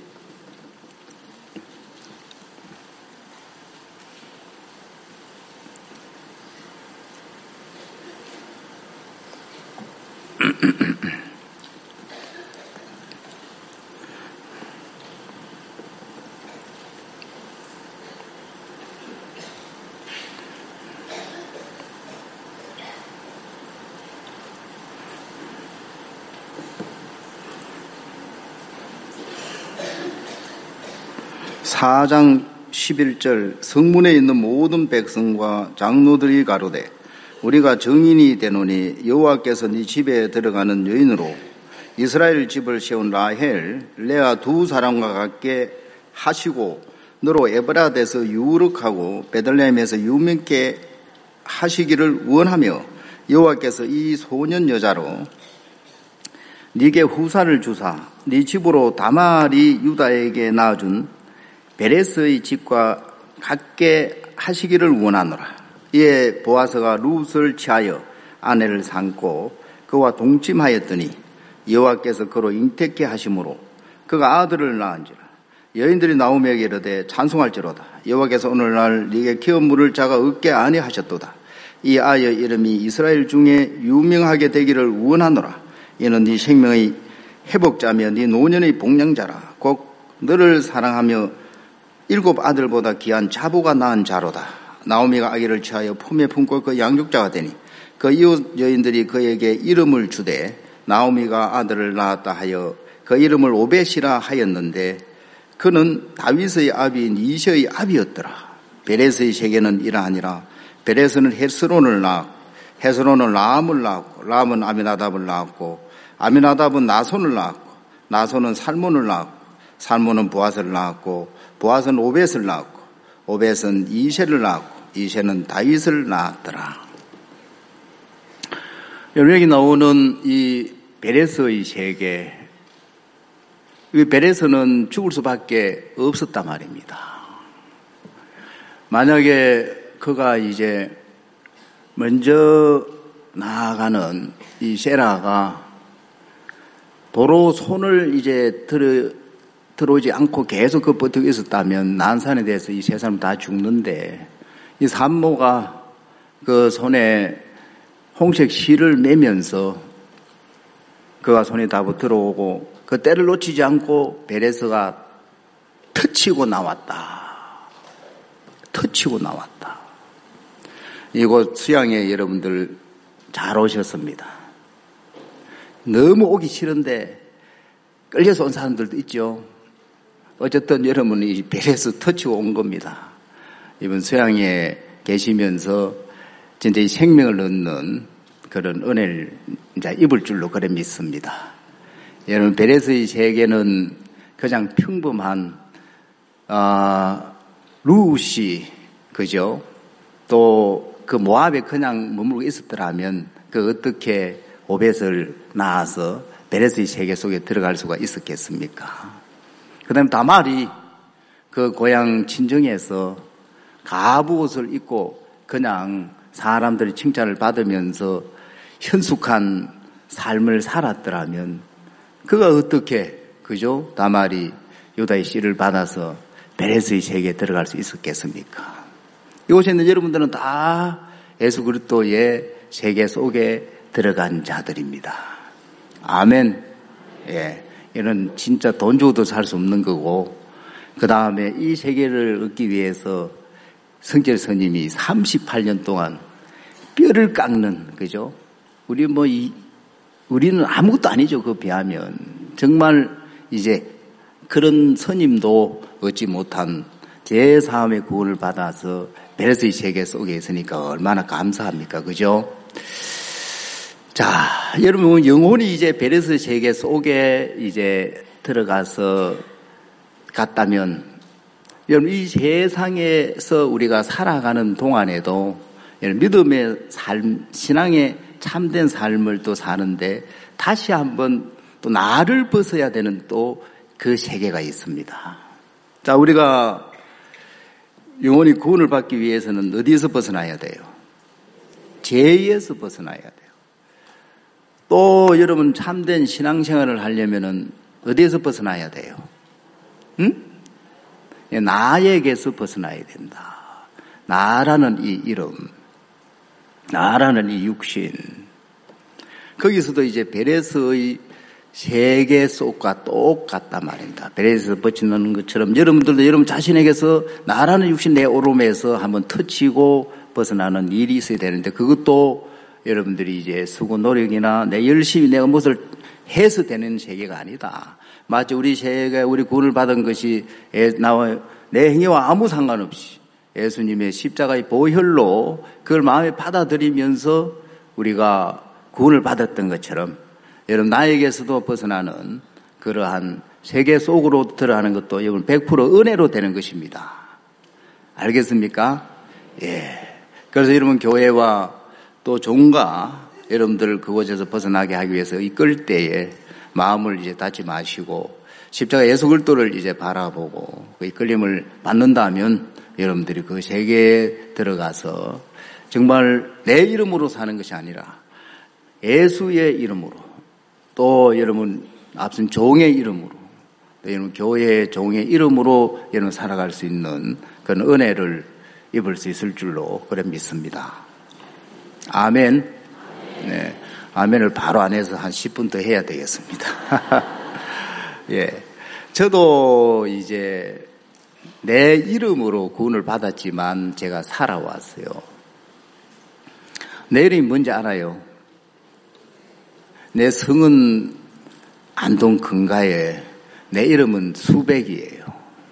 사 장 십일 절 성문에 있는 모든 백성과 장로들이 가로되 우리가 정인이 되노니 여호와께서 네 집에 들어가는 여인으로 이스라엘 집을 세운 라헬 레아 두 사람과 같게 하시고 너로 에브라데서 유력하고 베들레헴에서 유명케 하시기를 원하며 여호와께서 이 소년 여자로 네게 후사를 주사 네 집으로 다말이 유다에게 낳아준 베레스의 집과 같게 하시기를 원하노라. 이에 보아스가 룻을 취하여 아내를 삼고 그와 동침하였더니 여호와께서 그로 잉태케 하심으로 그가 아들을 낳은지라. 여인들이 나오미에게 이르되 찬송할지로다. 여호와께서 오늘날 네게 키워 물을 자가 없게 아니하셨도다. 이 아이의 이름이 이스라엘 중에 유명하게 되기를 원하노라. 이는 네 생명의 회복자며 네 노년의 복량자라. 곧 너를 사랑하며 일곱 아들보다 귀한 자보가 낳은 자로다. 나오미가 아기를 취하여 품에 품고 그 양육자가 되니 그 이웃 여인들이 그에게 이름을 주되 나오미가 아들을 낳았다 하여 그 이름을 오벳이라 하였는데 그는 다윗의 아비인 이셔의 아비였더라. 베레스의 세계는 이러하니라. 베레스는 헤스론을 낳았고 헤스론은 라암을 낳았고 라암은 아미나답을 낳았고 아미나답은 나손을 낳았고 나손은 살몬을 낳았고 살몬은 보아스를 낳았고 보아스는 오벳을 낳았고 오벳은 이새를 낳았고 이새는 다윗을 낳았더라. 여기 나오는 이 베레스의 세계, 이 베레스는 죽을 수밖에 없었단 말입니다. 만약에 그가 이제 먼저 나아가는 이 세라가 도로 손을 이제 들어 들어오지 않고 계속 그 버티고 있었다면 난산에 대해서 이 세 사람 다 죽는데 이 산모가 그 손에 홍색 실을 매면서 그가 손에 다 들어오고 그 때를 놓치지 않고 베레스가 터치고 나왔다. 터치고 나왔다. 이곳 수양에 여러분들 잘 오셨습니다. 너무 오기 싫은데 끌려서 온 사람들도 있죠. 어쨌든 여러분이 이 베레스 터치고 온 겁니다. 이번 수양에 계시면서 진짜 이 생명을 얻는 그런 은혜를 이제 입을 줄로 그래 믿습니다. 여러분 베레스의 세계는 그냥 평범한 어, 룻이 그죠? 또 그 모압에 그냥 머물고 있었더라면 그 어떻게 오벳을 낳아서 베레스의 세계 속에 들어갈 수가 있었겠습니까? 그 다음에 다말이 그 고향 친정에서 가부옷을 입고 그냥 사람들의 칭찬을 받으면서 현숙한 삶을 살았더라면 그가 어떻게 그죠? 다말이 유다의 씨를 받아서 베레스의 세계에 들어갈 수 있었겠습니까? 이곳에 있는 여러분들은 다 예수 그리스도의 세계 속에 들어간 자들입니다. 아멘. 예, 이는 진짜 돈 주고도 살 수 없는 거고, 그 다음에 이 세계를 얻기 위해서 성철 스님이 삼십팔 년 동안 뼈를 깎는, 그죠? 우리 뭐 이, 우리는 아무것도 아니죠. 그거 비하면. 정말 이제 그런 스님도 얻지 못한 제삼의 구원을 받아서 베레스의 세계 속에 있으니까 얼마나 감사합니까? 그죠? 자, 여러분, 영혼이 이제 베레스 세계 속에 이제 들어가서 갔다면, 여러분, 이 세상에서 우리가 살아가는 동안에도 믿음의 삶, 신앙의 참된 삶을 또 사는데 다시 한번 또 나를 벗어야 되는 또 그 세계가 있습니다. 자, 우리가 영혼이 구원을 받기 위해서는 어디에서 벗어나야 돼요? 죄에서 벗어나야 돼요. 또 여러분 참된 신앙생활을 하려면은 어디에서 벗어나야 돼요? 응? 나에게서 벗어나야 된다. 나라는 이 이름, 나라는 이 육신. 거기서도 이제 베레스의 세계 속과 똑같단 말입니다. 베레스에서 벗어나는 것처럼 여러분들도 여러분 자신에게서 나라는 육신 내 오름에서 한번 터치고 벗어나는 일이 있어야 되는데, 그것도 여러분들이 이제 수고 노력이나 내 열심히 내가 무엇을 해서 되는 세계가 아니다. 마치 우리 세계가 우리 구원을 받은 것이 나와 내 행위와 아무 상관없이 예수님의 십자가의 보혈로 그걸 마음에 받아들이면서 우리가 구원을 받았던 것처럼, 여러분 나에게서도 벗어나는 그러한 세계 속으로 들어가는 것도 여러분 백 퍼센트 은혜로 되는 것입니다. 알겠습니까? 예. 그래서 여러분 교회와 또 종가 여러분들을 그곳에서 벗어나게 하기 위해서 이끌 때에 마음을 이제 닫지 마시고 십자가 예수 그리스도를 이제 바라보고 그 이끌림을 받는다면 여러분들이 그 세계에 들어가서 정말 내 이름으로 사는 것이 아니라 예수의 이름으로, 또 여러분 앞선 종의 이름으로, 또 여러분 교회의 종의 이름으로 여러분 살아갈 수 있는 그런 은혜를 입을 수 있을 줄로 그래 믿습니다. 아멘. 네. 아멘을 바로 안 해서 한 십 분 더 해야 되겠습니다. 예. 저도 이제 내 이름으로 구원을 받았지만 제가 살아왔어요. 내 이름이 뭔지 알아요? 내 성은 안동 근가에, 내 이름은 수백이에요.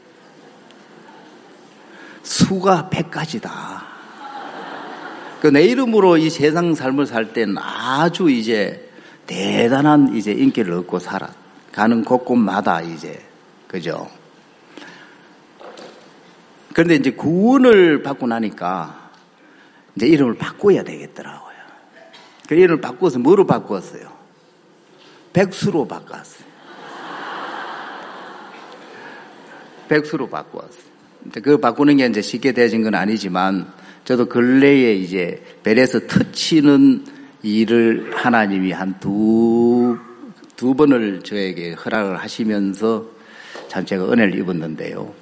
수가 백 가지다. 그 내 이름으로 이 세상 삶을 살 때는 아주 이제 대단한 이제 인기를 얻고 살아. 가는 곳곳마다 이제, 그죠? 그런데 이제 구원을 받고 나니까 이제 이름을 바꿔야 되겠더라고요. 그 이름을 바꿔서 뭐로 바꿨어요? 백수로 바꿨어요. 백수로 바꿨어요. 그 바꾸는 게 이제 쉽게 되어진 건 아니지만, 저도 근래에 이제 벨에서 터치는 일을 하나님이 한 두, 두 번을 저에게 허락을 하시면서 참 제가 은혜를 입었는데요.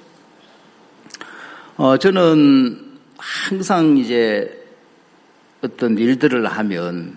어, 저는 항상 이제 어떤 일들을 하면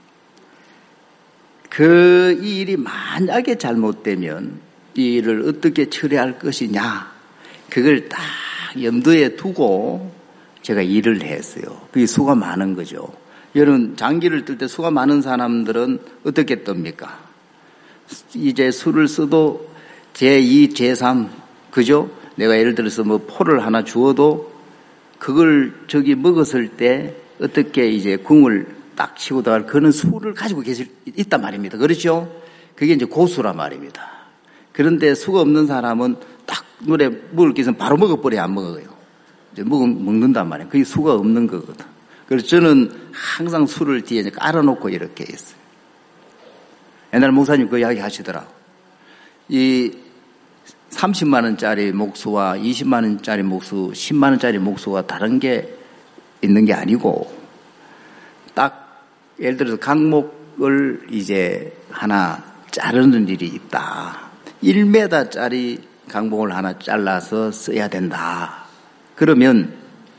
그 이 일이 만약에 잘못되면 이 일을 어떻게 처리할 것이냐, 그걸 딱 염두에 두고 제가 일을 했어요. 그게 수가 많은 거죠. 여러분 장기를 뜰 때 수가 많은 사람들은 어떻게 뜹니까? 이제 수를 써도 제이, 제삼, 그죠? 내가 예를 들어서 뭐 포를 하나 주어도 그걸 저기 먹었을 때 어떻게 이제 궁을 딱 치고 들어갈 그런 수를 가지고 계실, 있단 말입니다. 그렇죠? 그게 이제 고수란 말입니다. 그런데 수가 없는 사람은 딱 눈에 먹을 게 있으면 바로 먹어버려야 안 먹어요. 이제 먹, 먹는단 말이에요. 그게 수가 없는 거거든. 그래서 저는 항상 수를 뒤에 깔아놓고 이렇게 했어요. 옛날 목사님 그 이야기 하시더라고. 이 삼십만 원짜리 목수와 이십만 원짜리 목수, 십만 원짜리 목수가 다른 게 있는 게 아니고, 딱 예를 들어서 강목을 이제 하나 자르는 일이 있다. 일 미터짜리 강목을 하나 잘라서 써야 된다. 그러면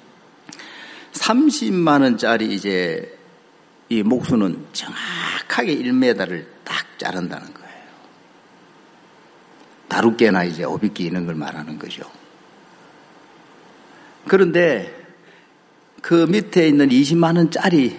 삼십만 원짜리 이제 이 목수는 정확하게 일 미터를 딱 자른다는 거예요. 다루깨나 이제 오비끼 이런 걸 말하는 거죠. 그런데 그 밑에 있는 이십만 원짜리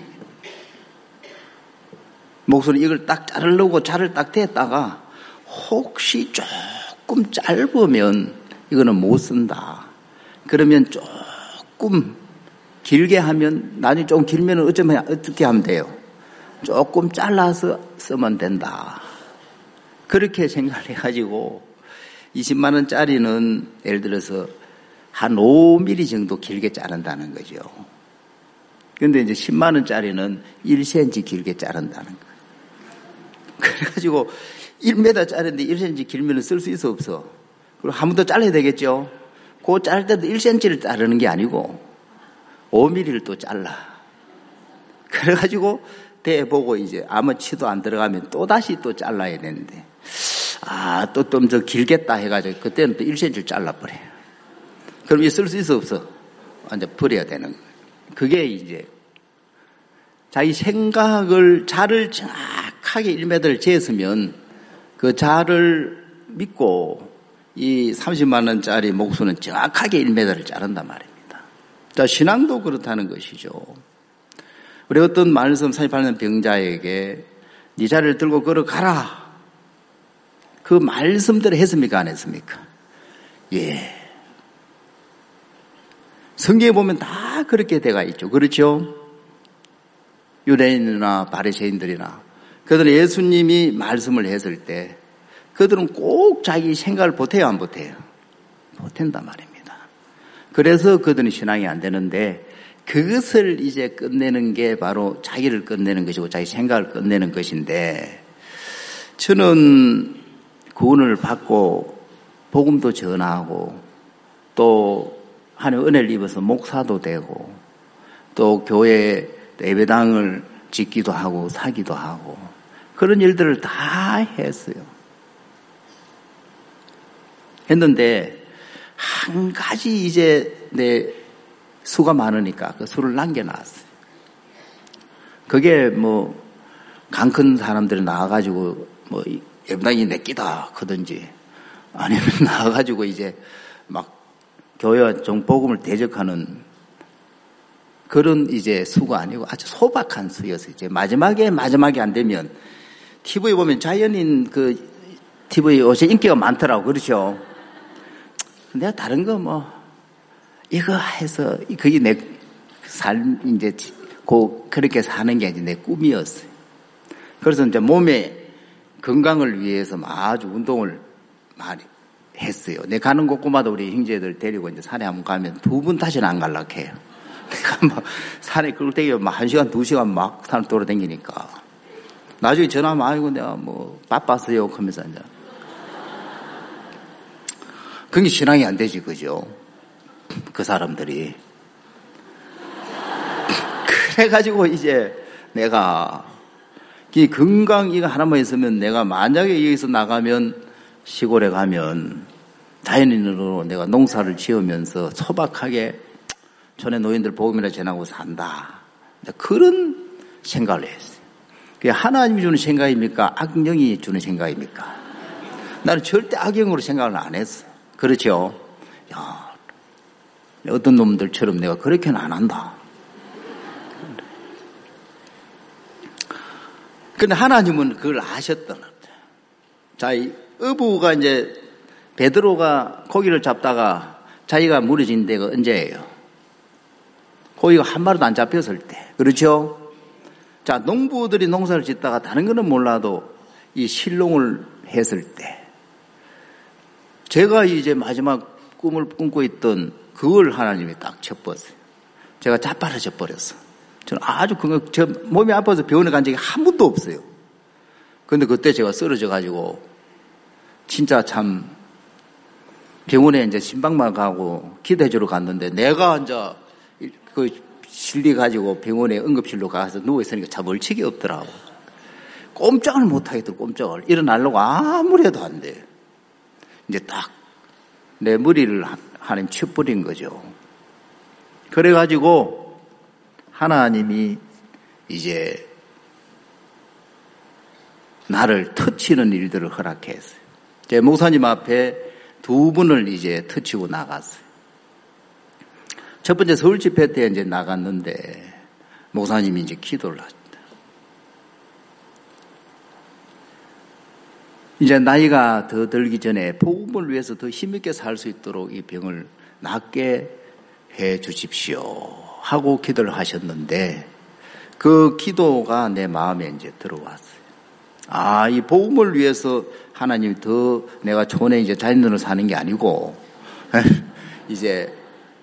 목수는 이걸 딱 자르려고 자를 딱 댔다가 혹시 조금 짧으면 이거는 못 쓴다. 그러면 조금 길게 하면, 나중에 조금 길면 어쩌면 어떻게 하면 돼요? 조금 잘라서 쓰면 된다. 그렇게 생각을 해가지고 이십만 원짜리는 예를 들어서 한 오 밀리미터 정도 길게 자른다는 거죠. 그런데 이제 십만 원짜리는 일 센티미터 길게 자른다는 거예요. 그래가지고 일 미터 자르는데 일 센티미터 길면 쓸 수 있어 없어? 그리고 한 번 더 잘라야 되겠죠? 그 자를 때도 일 센티미터를 자르는 게 아니고 오 밀리미터를 또 잘라. 그래가지고 대보고 이제 아무 치도 안 들어가면 또 다시 또 잘라야 되는데, 아, 또 좀 더 길겠다 해가지고 그때는 또 일 센티미터를 잘라버려요. 그럼 이게 쓸 수 있어 없어? 완전 버려야 되는 거예요. 그게 이제 자기 생각을, 자를 정확하게 일 미터를 재었으면 그 자를 믿고 이 삼십만 원짜리 목수는 정확하게 일 미터를 자른단 말입니다. 자, 신앙도 그렇다는 것이죠. 우리 어떤 말씀 삼십팔 년 병자에게 네 자리를 들고 걸어가라. 그 말씀대로 했습니까? 안 했습니까? 예. 성경에 보면 다 그렇게 돼가 있죠. 그렇죠? 유대인이나 바리새인들이나 그들은 예수님이 말씀을 했을 때 그들은 꼭 자기 생각을 보태요, 안 보태요? 보탠단 말입니다. 그래서 그들은 신앙이 안 되는데, 그것을 이제 끝내는 게 바로 자기를 끝내는 것이고 자기 생각을 끝내는 것인데, 저는 구원을 받고 복음도 전하고 또 하나님의 은혜를 입어서 목사도 되고 또 교회 예배당을 짓기도 하고 사기도 하고 그런 일들을 다 했어요. 했는데 한 가지 이제 내 수가 많으니까 그 수를 남겨놨어요. 그게 뭐 강 큰 사람들이 나와가지고 뭐 예배당이 내 끼다 그든지 아니면 나와가지고 이제 막 교회와 정복음을 대적하는 그런 이제 수가 아니고 아주 소박한 수였어요. 이제 마지막에 마지막에 안 되면 티비에 보면 자연인 그 티비 요새 인기가 많더라고. 그렇죠? 내가 다른 거 뭐 이거 해서 그게 내 삶 이제 고 그렇게 사는 게 이제 내 꿈이었어요. 그래서 이제 몸에 건강을 위해서 아주 운동을 많이 했어요. 내가 가는 곳곳마다 우리 형제들 데리고 이제 산에 한번 가면 두 분 다시는 안 갈라 해요. 내가 막 산에 끌대기가 막 한 시간, 두 시간 막 산을 돌아다니니까. 나중에 전화하면 아이고 내가 뭐 바빴어요 하면서 이제. 그게 신앙이 안 되지, 그죠? 그 사람들이. 그래가지고 이제 내가 이 건강 이거 하나만 있으면 내가 만약에 여기서 나가면 시골에 가면 자연인으로 내가 농사를 지으면서 소박하게 전에 노인들 복음이나 전하고 산다. 그런 생각을 했어요. 그게 하나님이 주는 생각입니까? 악령이 주는 생각입니까? 나는 절대 악령으로 생각을 안 했어. 그렇죠? 야, 어떤 놈들처럼 내가 그렇게는 안 한다. 근데 하나님은 그걸 아셨던 것 같아요. 자, 이 어부가 이제 베드로가 고기를 잡다가 자기가 무너진 데가 언제예요? 고기가 한 마리도 안 잡혔을 때. 그렇죠? 자, 농부들이 농사를 짓다가 다른 거는 몰라도 이 실농을 했을 때 제가 이제 마지막 꿈을 꿈고 있던 그걸 하나님이 딱 쳤었어요. 제가 자빠져져 버렸어. 저는 아주 그거 저 몸이 아파서 병원에 간 적이 한 번도 없어요. 근데 그때 제가 쓰러져 가지고 진짜 참 병원에 이제 심박만 가고 기도해주러 갔는데 내가 이제 그 실리 가지고 병원에 응급실로 가서 누워있으니까 참 얼척이 없더라고. 꼼짝을 못하겠더라고, 꼼짝을. 일어나려고 아무리 해도 안 돼. 이제 딱 내 머리를 하나님 쳐버린 거죠. 그래가지고 하나님이 이제 나를 터치는 일들을 허락했어요. 제 목사님 앞에 두 분을 이제 터치고 나갔어요. 첫 번째 서울 집회 때 이제 나갔는데 목사님이 이제 기도를 하셨다. 이제 나이가 더 들기 전에 복음을 위해서 더 힘있게 살 수 있도록 이 병을 낫게 해 주십시오 하고 기도를 하셨는데 그 기도가 내 마음에 이제 들어왔어요. 아, 이 복음을 위해서 하나님이 더 내가 촌에 이제 자연인으로 사는 게 아니고 이제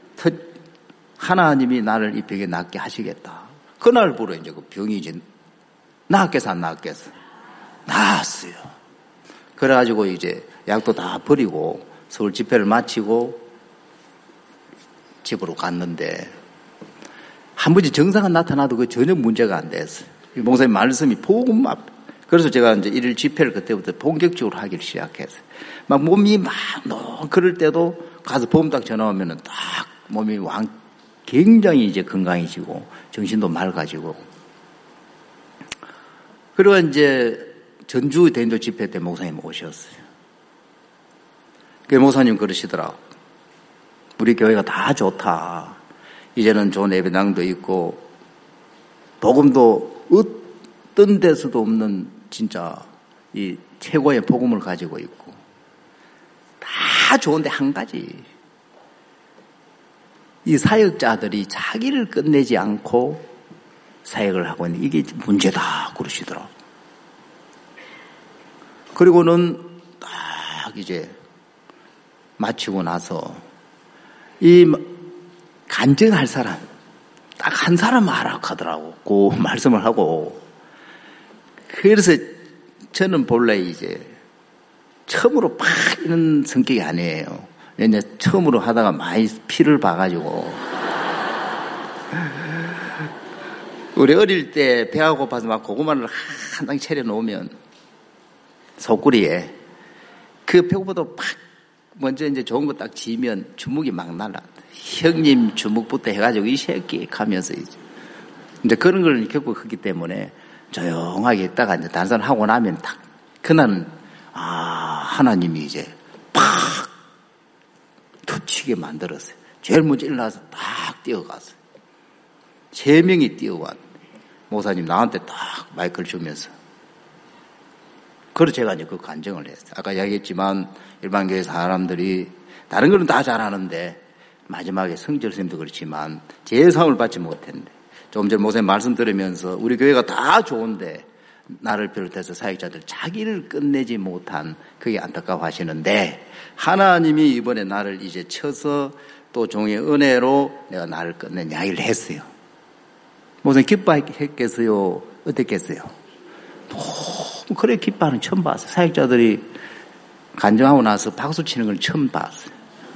하나님이 나를 이 병에 낫게 하시겠다. 그날부로 이제 그 병이 이제 나았겠어 안 나았겠어? 나았어요. 그래가지고 이제 약도 다 버리고 서울 집회를 마치고 집으로 갔는데 한 번씩 증상은 나타나도 그 전혀 문제가 안 됐어요. 목사님 말씀이 복음 앞. 그래서 제가 이제 일일 집회를 그때부터 본격적으로 하기 시작했어요. 막 몸이 막 너무 그럴 때도 가서 보험 딱 전화 오면은 딱 몸이 왕 굉장히 이제 건강해지고 정신도 맑아지고. 그리고 이제 전주 대인도 집회 때 목사님 오셨어요. 그 목사님 그러시더라고. 우리 교회가 다 좋다. 이제는 좋은 예배당도 있고 복음도 어떤 데서도 없는 진짜 이 최고의 복음을 가지고 있고 다 좋은데 한 가지 이 사역자들이 자기를 끝내지 않고 사역을 하고 있는 이게 문제다 그러시더라고. 그리고는 딱 이제 마치고 나서 이 간증할 사람 딱 한 사람 하락하더라고. 그 말씀을 하고. 그래서 저는 본래 이제 처음으로 팍 이런 성격이 아니에요. 이제 처음으로 하다가 많이 피를 봐가지고. 우리 어릴 때 배가 고파서 막 고구마를 한 장 차려 놓으면 속구리에 그 배고파도 팍 먼저 이제 좋은 거 딱 지면 주먹이 막 날라. 형님 주먹부터 해가지고 이 새끼 가면서 이제 이제 그런 걸 겪었기 때문에 조용하게 있다가 이제 단선하고 나면 딱 그날은 아 하나님이 이제 팍 터치게 만들었어요. 제일 먼저 일어나서 딱 뛰어갔어요. 세 명이 뛰어왔. 목사님 나한테 딱 마이크를 주면서. 그래서 제가 이제 그 간증을 했어요. 아까 이야기했지만 일반교회 사람들이 다른 거는 다 잘하는데 마지막에 성철 선생님도 그렇지만 제상을 받지 못했는데 조금 전에 목사님 말씀 들으면서 우리 교회가 다 좋은데 나를 비롯해서 사역자들 자기를 끝내지 못한 그게 안타까워 하시는데 하나님이 이번에 나를 이제 쳐서 또 종의 은혜로 내가 나를 끝낸 이야기를 했어요. 목사님 기뻐했겠어요? 어땠겠어요? 너무 그래 기뻐하는 처음 봤어요. 사역자들이 간증하고 나서 박수 치는 걸 처음 봤어요.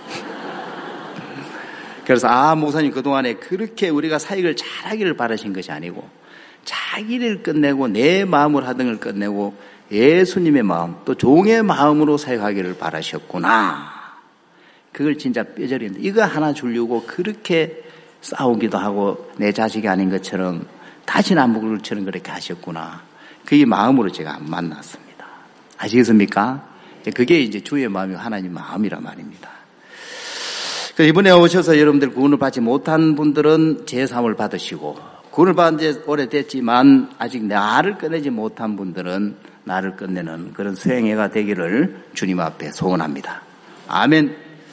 그래서 아 목사님 그동안에 그렇게 우리가 사역을 잘하기를 바라신 것이 아니고 자기를 끝내고 내 마음으로 하던 걸 끝내고 예수님의 마음 또 종의 마음으로 사역하기를 바라셨구나. 그걸 진짜 뼈저리는데 이거 하나 주려고 그렇게 싸우기도 하고 내 자식이 아닌 것처럼 다시는 안 먹을 것처럼 그렇게 하셨구나. 그게 마음으로 제가 안 만났습니다. 아시겠습니까? 그게 이제 주의 마음이 하나님 마음이란 말입니다. 이번에 오셔서 여러분들 구원을 받지 못한 분들은 제삼을 받으시고 구원을 받은 지 오래됐지만 아직 나를 끝내지 못한 분들은 나를 끝내는 그런 수행회가 되기를 주님 앞에 소원합니다. 아멘.